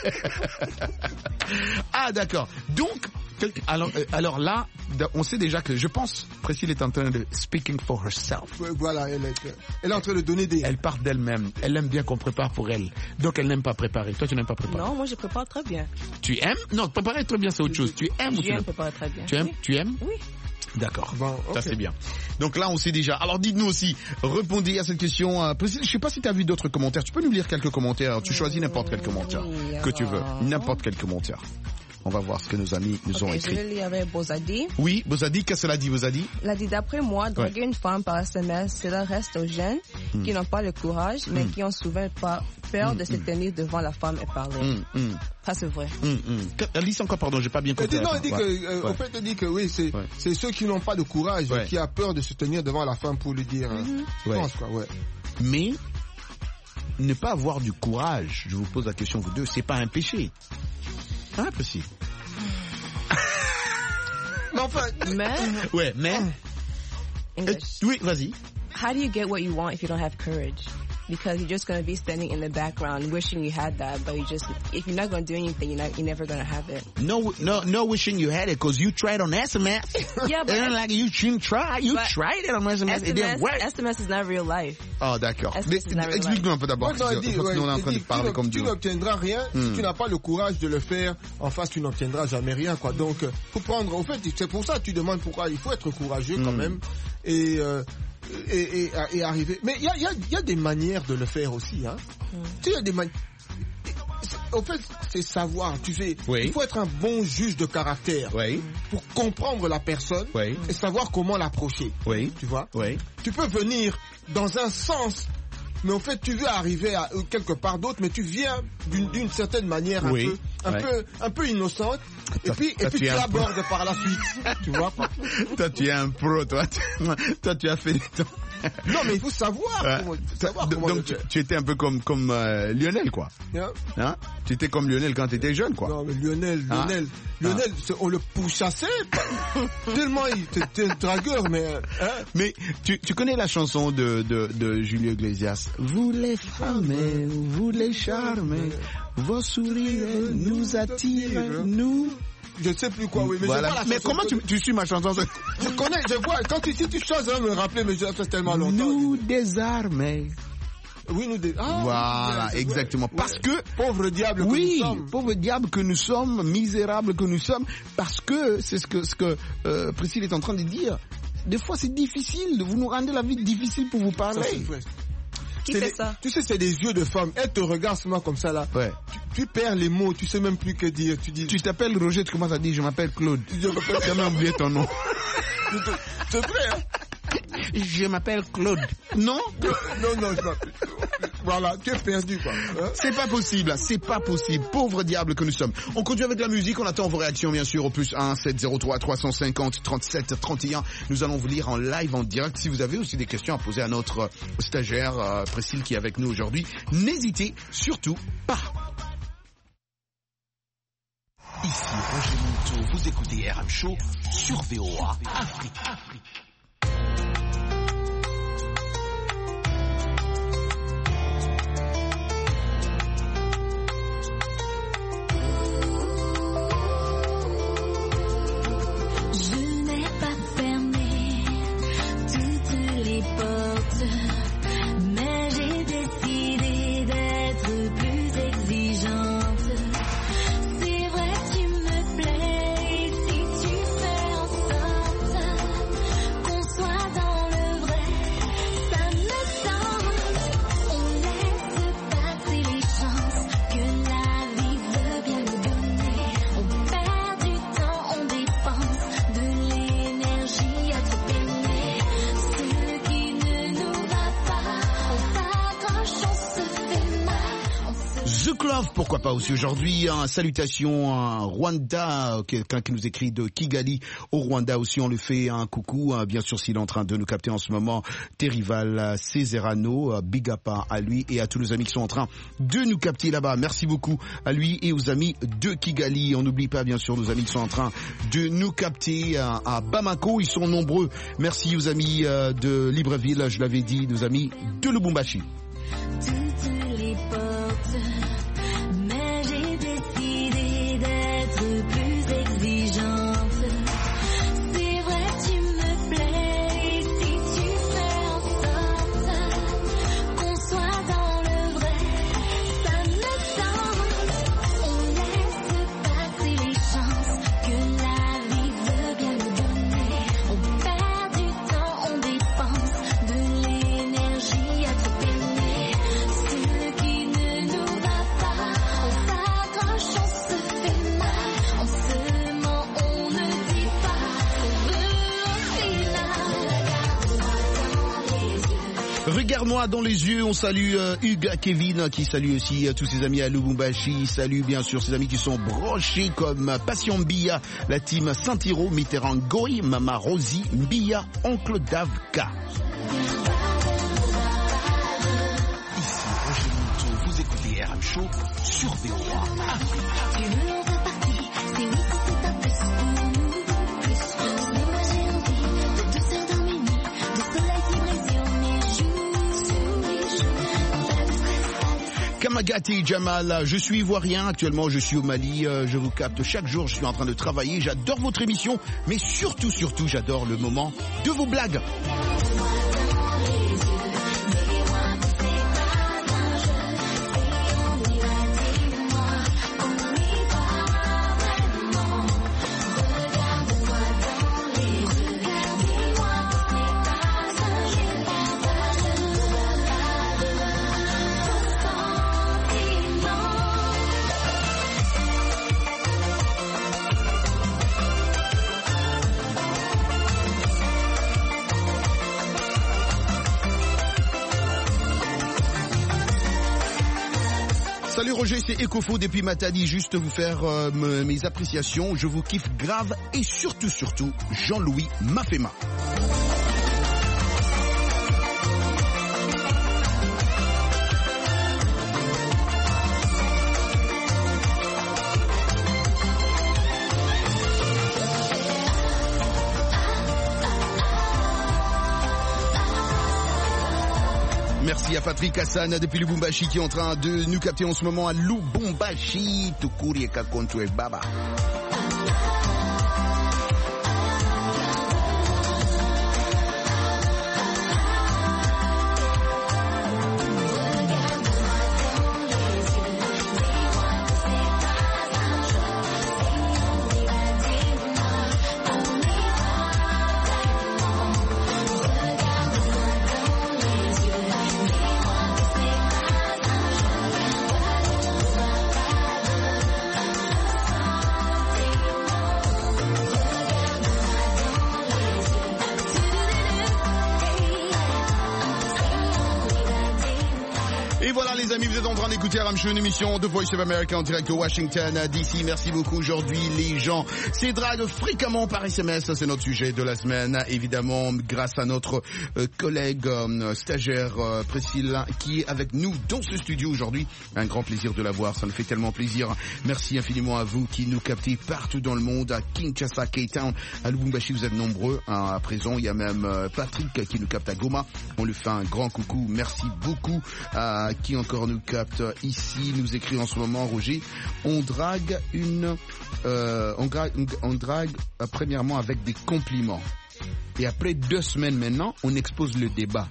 Ah, d'accord. Donc, alors là, on sait déjà que, je pense, Priscille est en train de speaking for herself. Voilà, elle est en train de donner des... Elle parle d'elle-même. Elle aime bien qu'on prépare pour elle. Donc elle n'aime pas préparer. Toi, tu n'aimes pas préparer? Non, moi je prépare très bien. Tu aimes? Non, préparer très bien, c'est autre chose. Tu aimes ou tu aimes préparer très bien. Tu aimes? Oui. Tu aimes? Oui. D'accord, bon, okay. Ça c'est bien. Donc là on sait déjà. Alors dites-nous aussi, répondez à cette question. Priscille, je sais pas si tu as vu d'autres commentaires. Tu peux nous lire quelques commentaires. Tu choisis n'importe quel commentaire que tu veux. N'importe quel commentaire. On va voir ce que nos amis nous ont écrit. Je vais lire avec Bozadi. Oui, Bozadi, qu'est-ce qu'elle a dit, Bozadi? Elle a dit, d'après moi, draguer une femme par SMS, cela reste aux jeunes qui n'ont pas le courage, mais qui ont souvent pas peur de se tenir devant la femme et parler. Ça, c'est vrai. Elle dit encore, pardon, j'ai pas bien compris. Non, elle dit que, en fait, elle dit que oui, c'est ceux qui n'ont pas de courage, qui ont peur de se tenir devant la femme pour lui dire. Je pense, quoi, Mais, ne pas avoir du courage, je vous pose la question, vous deux, c'est pas un péché. Ah, possible. Mais enfin, ouais, mais. Oui, vas-y. How do you get what you want if you don't have courage? Because you're just going to be standing in the background wishing you had that, but if you're not going to do anything, you're never going to have it. No wishing you had it, because you tried on SMS. Yeah, but like you shouldn't try. You tried it on SMS. It didn't work. SMS is not real life. Oh, d'accord. Explique-nous un peu d'abord. Nous on est en train de parler comme Dieu. Tu n'obtiendras rien si tu n'as pas le courage de le faire. En face, tu n'obtiendras jamais rien, quoi. Donc, faut prendre. En fait, c'est pour ça que tu demandes pourquoi il faut être courageux quand même et arriver. Mais il y a des manières de le faire aussi, hein. Tu sais, il y a des manières. En fait, c'est savoir, tu sais, il faut être un bon juge de caractère pour comprendre la personne et savoir comment l'approcher. Tu vois. Tu peux venir dans un sens, mais en fait, tu veux arriver à quelque part d'autre, mais tu viens d'une certaine manière un peu innocente, et puis tu abordes par la suite. Tu vois quoi. Toi, tu es un pro, toi tu as fait des temps. Non, mais il faut savoir comment donc tu étais un peu comme Lionel, quoi. Hein? Tu étais comme Lionel quand tu étais jeune, quoi. Non, mais Lionel, on le pourchassait tellement il était un dragueur, mais... Hein? Mais tu connais la chanson de Julio Iglesias? Vous les femmes, vous les charmes, vos sourires nous attirent, nous... Je ne sais plus quoi, mais voilà. Mais comment tu suis ma chanson? Je connais, je vois. Si tu chantes, ça va me rappeler, mais ça fait tellement longtemps. Nous désarmer. Oui, voilà, exactement. Parce que pauvre diable que nous sommes. Pauvre diable que nous sommes, misérables que nous sommes, parce que c'est ce que Priscille est en train de dire. Des fois, c'est difficile. Vous nous rendez la vie difficile pour vous parler. Ça, c'est vrai. Tu sais, c'est des yeux de femme. Elle te regarde seulement comme ça, là. Tu perds les mots, tu sais même plus que dire. Tu t'appelles Roger, tu commences à dire, je m'appelle Claude. Tu as même oublié ton nom. C'est vrai, hein? Je m'appelle Claude. Non, je m'appelle. Voilà, tu es perdu, quoi. Hein? C'est pas possible, c'est pas possible. Pauvre diable que nous sommes. On continue avec la musique, on attend vos réactions, bien sûr, au plus 1 703 350 37 31. Nous allons vous lire en live, en direct. Si vous avez aussi des questions à poser à notre stagiaire, Priscille, qui est avec nous aujourd'hui, n'hésitez surtout pas. Ici Roger Monteau, vous écoutez RM Show sur VOA Afrique. C'est vrai, tu me plais, si tu fais en sorte Love, pourquoi pas aussi aujourd'hui. Salutations à Rwanda, quelqu'un qui nous écrit de Kigali au Rwanda aussi, on lui fait un coucou. Bien sûr, s'il est en train de nous capter en ce moment, Terrival Cesarano, big up à lui et à tous les amis qui sont en train de nous capter là-bas. Merci beaucoup à lui et aux amis de Kigali. On n'oublie pas bien sûr nos amis qui sont en train de nous capter à Bamako, ils sont nombreux. Merci aux amis de Libreville, je l'avais dit, nos amis de Lubumbashi. Toutes les portes, mais j'ai décidé d'être plus exigeante. C'est vrai, tu me plais, et si tu fais en sorte qu'on soit dans le vrai, ça me tente. On laisse passer les chances que la vie veut bien nous donner. On perd du temps, on dépense de l'énergie à trop aimer. Ce qui ne nous va pas, on s'accroche, on se fait mal, on se ment, on ne dit pas ce qu'on veut au final. Regarde-moi dans les yeux, on salue Hugues Kevin qui salue aussi tous ses amis à Lubumbashi, salue bien sûr ses amis qui sont brochés comme Passion Mbia, la team Saint-Hiro, Mitterrand Goy, Mama Rosie, Mbia, Oncle Davka. Ici Roger Monteau, vous écoutez RM Show sur VOA Afrique. Tu veux en faire partie, c'est oui, c'est un plus pour nous, plus pour nous. Moi j'ai envie de douceur dans mes nuits, de soleil qui brille sur mes joues, pas de stress. Kamagati Jamal, je suis ivoirien, actuellement je suis au Mali, je vous capte chaque jour, je suis en train de travailler, j'adore votre émission, mais surtout j'adore le moment de vos blagues. Salut Roger, c'est Ecofo depuis Matadi, juste vous faire mes appréciations, je vous kiffe grave et surtout Jean-Louis Mafema. Merci à Patrick Hassan depuis Lubumbashi qui est en train de nous capter en ce moment à Lubumbashi. Tukuri Kakonto et Baba. Les amis, vous êtes en train d'écouter RM Show, une émission de Voice of America en direct de Washington DC. Merci beaucoup. Aujourd'hui, les gens s'édraguent fréquemment par SMS. Ça, c'est notre sujet de la semaine. Évidemment, grâce à notre collègue stagiaire Priscilla qui est avec nous dans ce studio aujourd'hui. Un grand plaisir de la voir. Ça nous fait tellement plaisir. Merci infiniment à vous qui nous captez partout dans le monde. À Kinshasa, Cape Town, à Lubumbashi, vous êtes nombreux. À présent, il y a même Patrick qui nous capte à Goma. On lui fait un grand coucou. Merci beaucoup. Qui encore nous capte ici, nous écrit en ce moment Roger, on drague premièrement avec des compliments et après 2 semaines maintenant on expose le débat.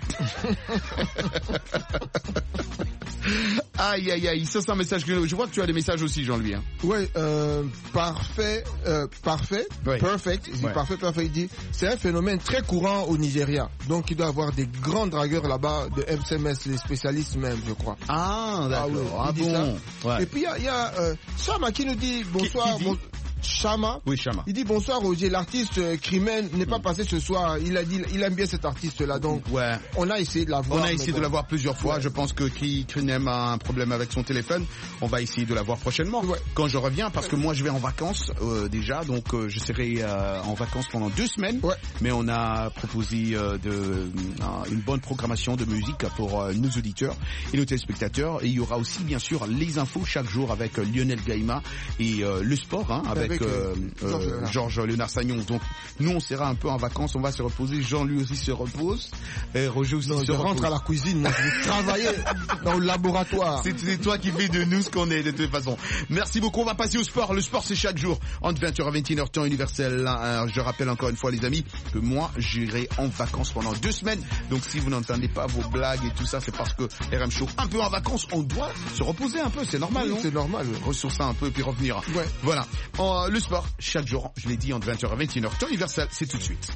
Aïe aïe aïe, ça c'est un message que je vois que tu as des messages aussi Jean-Louis. Hein. Ouais, parfait, ouais. Perfect, ouais. Parfait, il dit, c'est un phénomène très courant au Nigeria. Donc il doit y avoir des grands dragueurs là-bas de SMS, les spécialistes même, je crois. Ah d'accord, bon. Ouais. Et puis il y a Chama qui nous dit bonsoir. Chama. Oui, Chama. Il dit bonsoir Roger, l'artiste Crimen n'est pas passé ce soir. Il a dit il aime bien cet artiste-là, donc on a essayé de l'avoir. On a essayé de l'avoir plusieurs fois. Je pense que Crimen a un problème avec son téléphone. On va essayer de l'avoir prochainement quand je reviens, parce que moi je vais en vacances déjà, donc je serai en vacances pendant 2 semaines. Mais on a proposé une bonne programmation de musique pour nos auditeurs et nos téléspectateurs. Et il y aura aussi bien sûr les infos chaque jour avec Lionel Gaïma et le sport avec Georges Léonard Sagnon. Donc nous on sera un peu en vacances, on va se reposer. Jean lui aussi se repose. Et Roger aussi se rentre à la cuisine. Moi je vais travailler dans le laboratoire. C'est toi qui fais de nous ce qu'on est de toute façon. Merci beaucoup. On va passer au sport. Le sport c'est chaque jour entre 20h et 21h temps universel. Je rappelle encore une fois les amis que moi j'irai en vacances pendant 2 semaines. Donc si vous n'entendez pas vos blagues et tout ça, c'est parce que RM Show un peu en vacances, on doit se reposer un peu, c'est normal. Oui, c'est normal. Ressourcer un peu puis revenir. Voilà. Le sport chaque jour, je l'ai dit entre 20h et 21h temps universel, c'est tout de suite.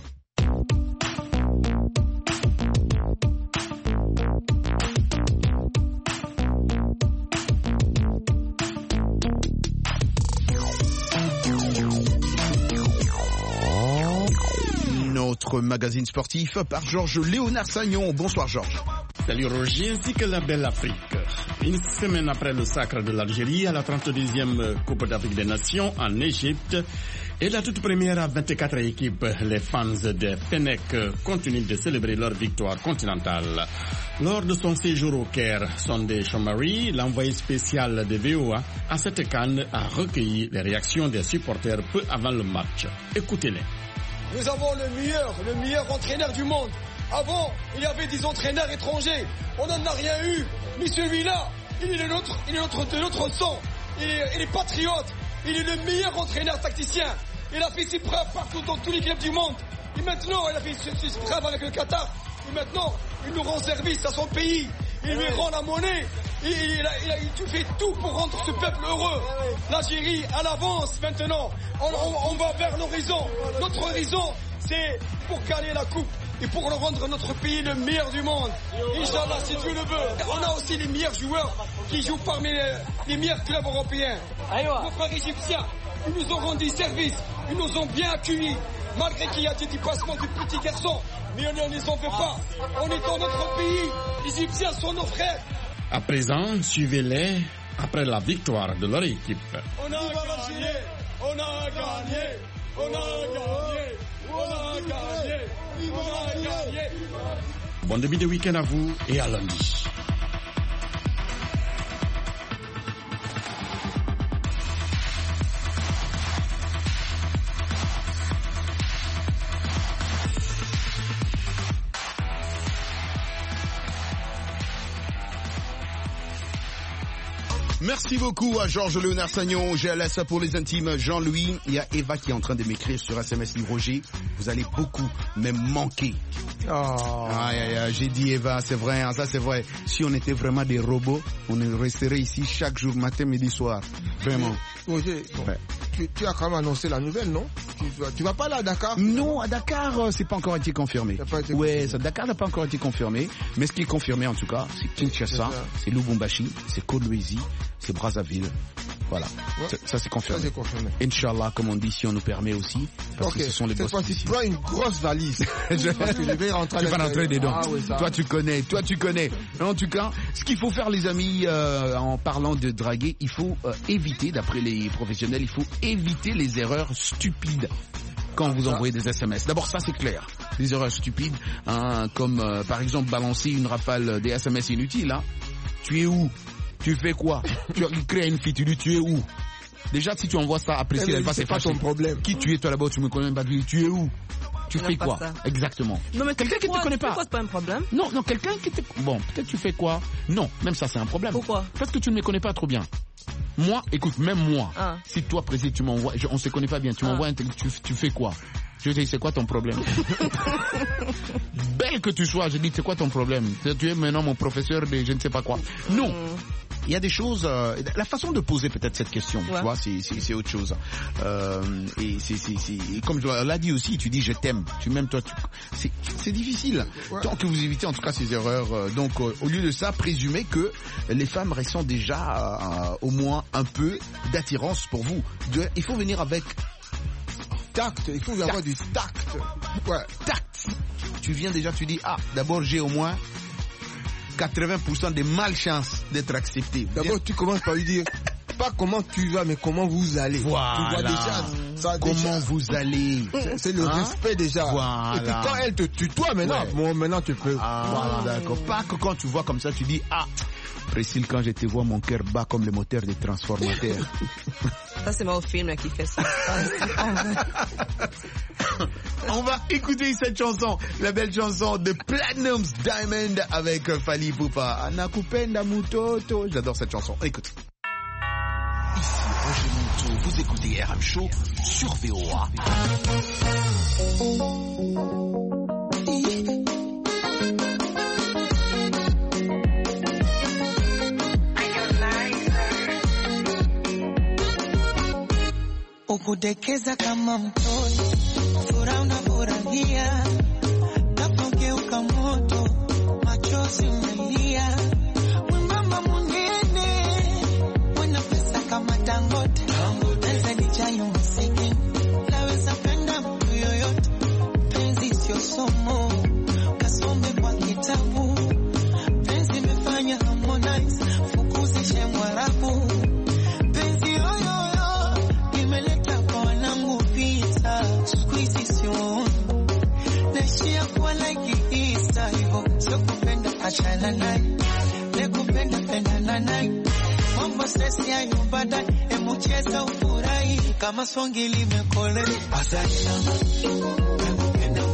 Notre magazine sportif par Georges Léonard Sagnon. Bonsoir Georges. Salut Roger, ainsi que la belle Afrique. Une semaine après le sacre de l'Algérie à la 32e Coupe d'Afrique des Nations en Égypte et la toute première à 24 équipes, les fans de Fennec continuent de célébrer leur victoire continentale. Lors de son séjour au Caire, Sunday Shomari, l'envoyé spécial de VOA, à cette CAN a recueilli les réactions des supporters peu avant le match. Écoutez-les. Nous avons le meilleur entraîneur du monde. Avant, il y avait des entraîneurs étrangers. On n'en a rien eu. Mais celui-là, il est de notre sang. Il est patriote. Il est le meilleur entraîneur tacticien. Il a fait ses preuves partout dans tous les clubs du monde. Et maintenant, il a fait ses preuves avec le Qatar. Et maintenant, il nous rend service à son pays. Il lui rend la monnaie. Il fait tout pour rendre ce peuple heureux. L'Algérie à l'avance maintenant. On va vers l'horizon. Notre horizon, c'est pour gagner la coupe et pour rendre notre pays le meilleur du monde. Inch'Allah, si Dieu le veut. On a aussi les meilleurs joueurs qui jouent parmi les meilleurs clubs européens. Nos frères égyptiens, ils nous ont rendu service. Ils nous ont bien accueillis. Malgré qu'il y a des dépassements de petits garçons. Mais on ne les en fait pas. On est dans notre pays. Les Égyptiens sont nos frères. À présent, suivez-les après la victoire de leur équipe. On a gagné, on a gagné, on a gagné, on a gagné, on a gagné. Bon début de week-end à vous et à lundi. Merci beaucoup à Georges Léonard Sagnon, GLS pour les intimes, Jean-Louis. Il y a Eva qui est en train de m'écrire sur SMS Roger. Vous allez beaucoup même manquer. J'ai dit Eva, c'est vrai, hein, ça c'est vrai. Si on était vraiment des robots, on resterait ici chaque jour, matin, midi, soir. Vraiment. Roger, tu as quand même annoncé la nouvelle, non? Tu vas pas là à Dakar? Non, à Dakar, c'est pas encore été confirmé. Dakar n'a pas encore été confirmé. Mais ce qui est confirmé en tout cas, c'est Kinshasa, c'est Lubumbashi, c'est Kolwezi, c'est Brazzaville. Voilà. Ça c'est confirmé. Inch'Allah, comme on dit, si on nous permet aussi. Parce que ce sont les boss. Tu prends une grosse valise. Tu vas rentrer dedans. Toi tu connais. En tout cas, ce qu'il faut faire les amis, en parlant de draguer, il faut éviter, d'après les professionnels, il faut éviter les erreurs stupides quand vous envoyez des SMS. D'abord ça c'est clair. Des erreurs stupides, hein, comme par exemple balancer une rafale des SMS inutiles. Hein. Tu es où? Tu fais quoi? Tu crées une fille, tu dis tu es où? Déjà si tu envoies ça, après si elle va s'effacer. C'est pas ton problème. Qui tu es toi là-bas? Tu me connais pas, tu es où? Tu fais quoi? Exactement. Non mais quelqu'un qui te connaît pas. C'est pas un problème. Non, quelqu'un qui te... Bon, peut-être tu fais quoi? Non, même ça c'est un problème. Pourquoi? Parce que tu ne me connais pas trop bien. Moi, écoute, même moi, si toi président tu m'envoies, on se connaît pas bien, tu m'envoies tu fais quoi? Je dis, c'est quoi ton problème? Belle que tu sois, je dis, c'est quoi ton problème? Tu es maintenant mon professeur de je ne sais pas quoi. Non. il y a des choses, la façon de poser peut-être cette question, tu vois, c'est autre chose. Et c'est comme je l'ai dit aussi, tu dis je t'aime, tu m'aimes toi, c'est difficile. Tant que vous évitez en tout cas ces erreurs, donc au lieu de ça, présumez que les femmes ressentent déjà au moins un peu d'attirance pour vous. Il faut venir avec tact, il faut y avoir du tact. Ouais, tact. Tu viens déjà, tu dis, d'abord j'ai au moins 80% de malchance d'être accepté. D'abord tu commences par lui dire, pas comment tu vas, mais comment vous allez. Voilà. Tu vois déjà, ça, comment vous allez. C'est le respect déjà. Voilà. Et puis quand elle te tutoie maintenant, bon, maintenant tu peux. Voilà, d'accord. Pas que quand tu vois comme ça, tu dis, Priscille, quand je te vois, mon cœur bat comme le moteur des transformateurs. Ça, c'est mon film qui fait ça. On va écouter cette chanson, la belle chanson de Platinum's Diamond avec Fally Ipupa. Anakupenda mutoto. J'adore cette chanson. Écoute. Ici Roger Monteau, vous écoutez RM Show sur VOA. Ukudekeza kama mtoto, furaha unafurahia, kapogeuka moto, machozi umelia. Mwembamba munene, mwenye pesa kama Dangote, naweza nijayo msiki, naweza penda mtu yoyote, penzi sio somo, kasome kwa kitabu, penzi imefanya Harmonize, fukuzishe Mwarabu. Achana naye, nekupenda pendana naye, mambo sesi hayo baadaye, emucheza ufurahi kama songi limekole. Asante nakupenda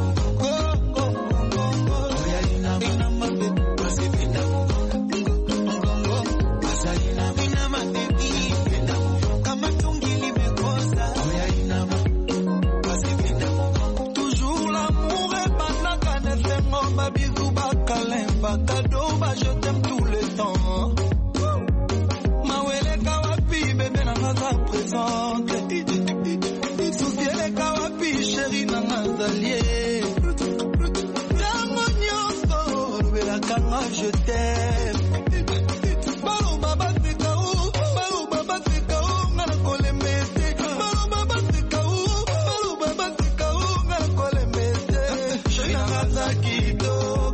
cadeau, je t'aime tout le temps. Mawele kawapi, bébé nanga présente. Souviens kawapi, chérie nanga allié. Tango nyonso, bébé kanga, je t'aime. Balo baba tekao, balo baba tekao, ngala kolemete. Balo baba tekao, balo baba tekao, ngala kolemete. Chérie nanga kido.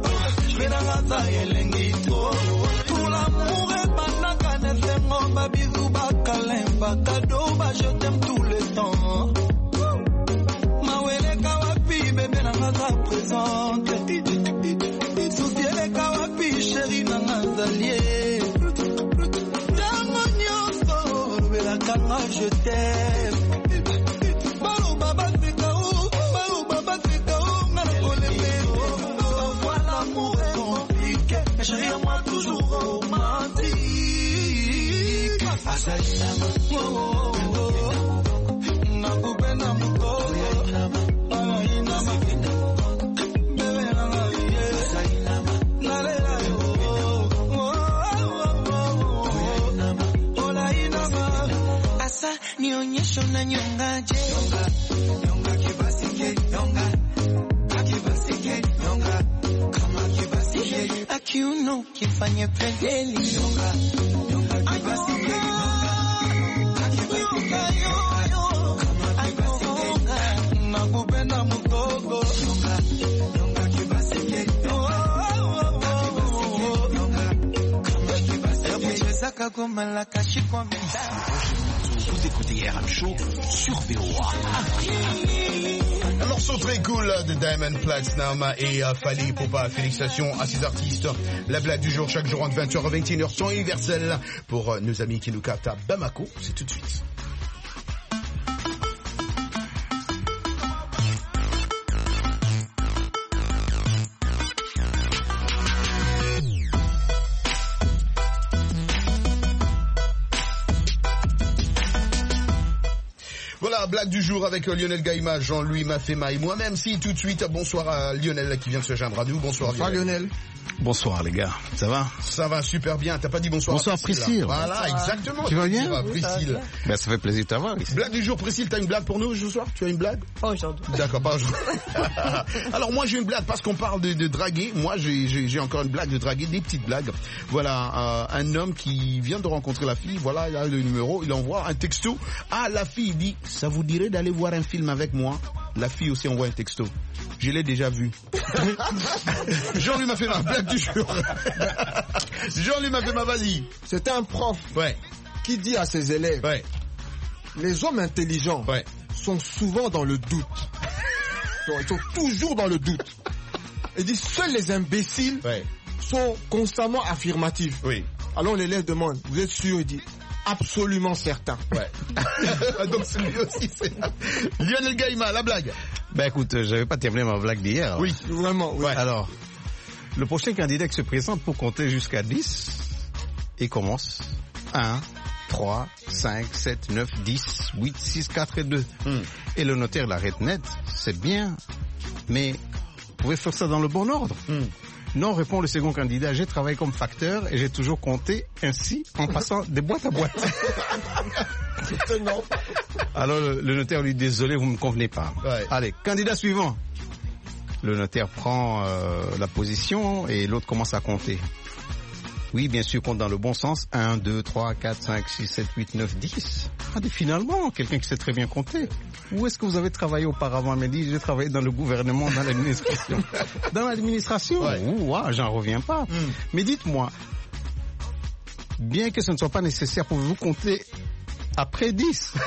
Tout l'amour est banaka nefengo babizou bakalemba cadeau je t'aime tout le temps. Mawele kawapi bébé nanga présente. Souviens kawapi chérie nanga allié. Tango nyonso bébé kanga je t'aime. Balo baba tekao, balo baba tekao ngala kolemete. Voilà l'amour est compliqué, mais chérie à moi toujours romantique. Asalina, nakupenda mukoko, anaina mapenda, bebe nanga iye, nalela yo, olaina ma. Asa nionyesho na nyongaje, nyonga kibasike, nyonga kibasike, nyonga. Akiuno kifanye pedeli yonga kibasike yonga kibasike nakupenda mtogo yonga kibasike yonga kibasike saka goma la kashi kwa mta. Vous écoutez RM Show sur VOA. Un morceau très cool de Diamond Platinum et Fally Ipupa. Félicitations à ces artistes. La blague du jour, chaque jour entre 20h et 21h, son universel pour nos amis qui nous captent à Bamako. C'est tout de suite. Voilà, blague du jour avec Lionel Gaïma, Jean-Louis Mafema et moi-même. Si tout de suite, bonsoir à Lionel qui vient de se joindre à nous. Bonsoir Lionel. Bonsoir les gars, ça va? Ça va super bien, t'as pas dit bonsoir. Bonsoir Priscille. Voilà, exactement. Tu vas bien? Priscille. Ben, ça fait plaisir de t'avoir ici. Blague du jour, Priscille, t'as une blague pour nous ce soir? Tu as une blague? Pas aujourd'hui. D'accord, pas aujourd'hui. Alors moi j'ai une blague parce qu'on parle de draguer. Moi j'ai encore une blague de draguer, des petites blagues. Voilà, un homme qui vient de rencontrer la fille, voilà, il a le numéro, il envoie un texto. Ah, la fille dit, ça vous dirait d'aller voir un film avec moi? La fille aussi envoie un texto. Je l'ai déjà vu. Jean-Louis m'a fait ma blague du jour. Jean-Louis m'a fait ma vas-y. C'était un prof qui dit à ses élèves, les hommes intelligents sont souvent dans le doute. Ils sont toujours dans le doute. Il dit, seuls les imbéciles sont constamment affirmatifs. Alors l'élève demande, vous êtes sûr? Il dit, absolument certain. Donc celui aussi c'est Lionel Gaïma, la blague. Ben écoute, j'avais pas terminé ma blague d'hier. Oui, vraiment. Oui. Alors, le prochain candidat qui se présente pour compter jusqu'à 10, il commence 1, 3, 5, 7, 9, 10, 8, 6, 4 et 2. Et le notaire l'arrête net, c'est bien, mais vous pouvez faire ça dans le bon ordre. Non, répond le second candidat, j'ai travaillé comme facteur et j'ai toujours compté ainsi en passant de boîte à boîte. Alors le notaire lui dit, désolé, vous ne me convenez pas. Allez, candidat suivant. Le notaire prend la position et l'autre commence à compter. Oui, bien sûr, compte dans le bon sens. 1, 2, 3, 4, 5, 6, 7, 8, 9, 10. Ah, finalement, quelqu'un qui sait très bien compter. Où est-ce que vous avez travaillé auparavant? Il m'a dit, j'ai travaillé dans le gouvernement, dans l'administration. Dans l'administration? J'en reviens pas. Mais dites-moi, bien que ce ne soit pas nécessaire, pouvez-vous compter après 10?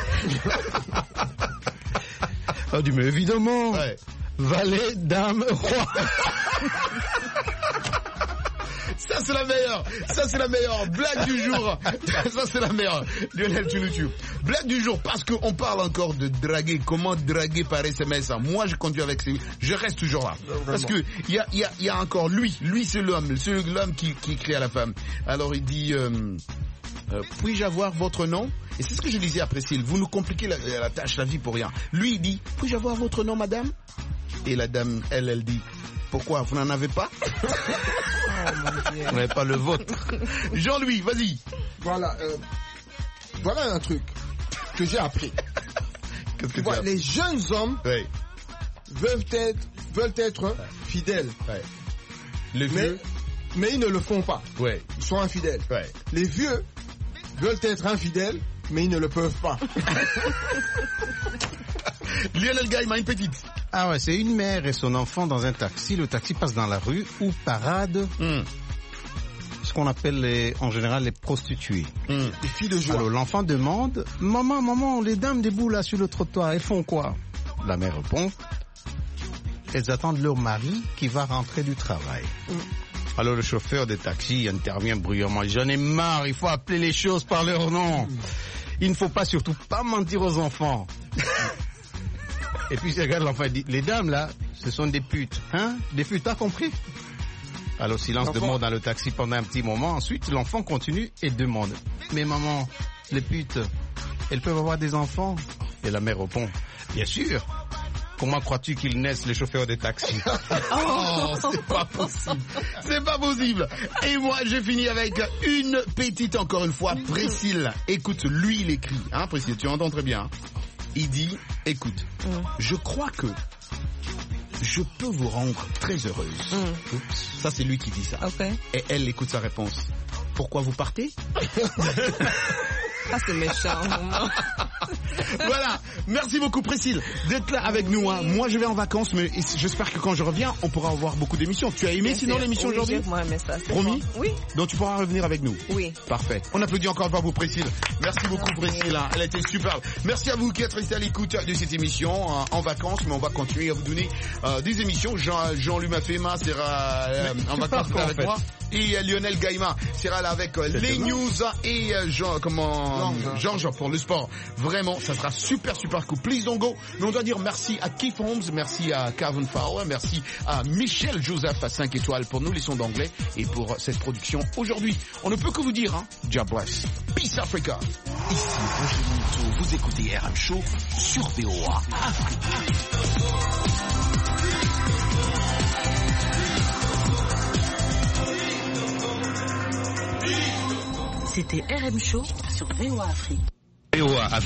Ah, mais évidemment. Valet, dame, roi. Ça c'est la meilleure. Ça c'est la meilleure. Blague du jour. Ça c'est la meilleure. Lionel, tu nous tues. Blague du jour parce qu'on parle encore de draguer. Comment draguer par SMS. Moi je conduis avec ces... Je reste toujours là. Parce que il y a encore lui. Lui c'est l'homme. C'est l'homme qui écrit à la femme. Alors il dit... puis-je avoir votre nom? Et c'est ce que je disais à Priscille. Vous nous compliquez la tâche, la vie pour rien. Lui il dit, puis-je avoir votre nom, madame? Et la dame, elle dit, pourquoi? Vous n'en avez pas? Vous n'avez pas le vôtre. Jean-Louis, vas-y. Voilà un truc que j'ai appris. Les jeunes hommes veulent être fidèles. Les vieux, mais ils ne le font pas. Ils sont infidèles. Les vieux veulent être infidèles, mais ils ne le peuvent pas. Lionel Gaïma, une petite. Ah ouais, c'est une mère et son enfant dans un taxi. Le taxi passe dans la rue où parade ce qu'on appelle en général les prostituées. Les filles de joie. Alors l'enfant demande, maman, les dames debout là sur le trottoir, elles font quoi? La mère répond, elles attendent leur mari qui va rentrer du travail. Alors le chauffeur de taxi intervient bruyamment. J'en ai marre, il faut appeler les choses par leur nom. Il ne faut pas surtout pas mentir aux enfants. Et puis il regarde l'enfant et dit, les dames là, ce sont des putes. Hein? Des putes, t'as compris? Alors silence de mort dans le taxi pendant un petit moment. Ensuite l'enfant continue et demande, mais maman, les putes, elles peuvent avoir des enfants? Et la mère répond, bien sûr. Comment crois-tu qu'ils naissent, les chauffeurs de taxi? Oh, c'est pas possible. C'est pas possible. Et moi, j'ai fini avec une petite, encore une fois, Priscille. Écoute, lui, il écrit. Hein, Priscille, tu entends très bien. Il dit, écoute, je crois que je peux vous rendre très heureuse. Ça, c'est lui qui dit ça. Et elle écoute sa réponse. Pourquoi vous partez? Ah, c'est méchant. Voilà, merci beaucoup Priscille d'être là avec nous. Hein. Moi je vais en vacances, mais j'espère que quand je reviens, on pourra avoir beaucoup d'émissions. Tu as aimé sinon l'émission aujourd'hui? Moi, mais ça, promis? Bon. Oui. Donc tu pourras revenir avec nous? Oui. Parfait. On applaudit encore une fois pour Priscille. Merci beaucoup Priscille, hein. Elle a été superbe. Merci à vous qui êtes restés à l'écoute de cette émission en vacances, mais on va continuer à vous donner des émissions. Jean-Louis Mafema sera en vacances avec moi. Et Lionel Gaïma sera là avec les news et Georges pour le sport. Vraiment, ça sera super cool. Please don't go. Mais on doit dire merci à Keith Holmes, merci à Calvin Fowler, merci à Michel Joseph à 5 étoiles pour nos leçons d'anglais et pour cette production aujourd'hui. On ne peut que vous dire, hein, God bless. Peace Africa. Ici Roger Monteau, vous écoutez RM Show sur VOA Afrique. C'était RM Show sur VOA Afrique. VOA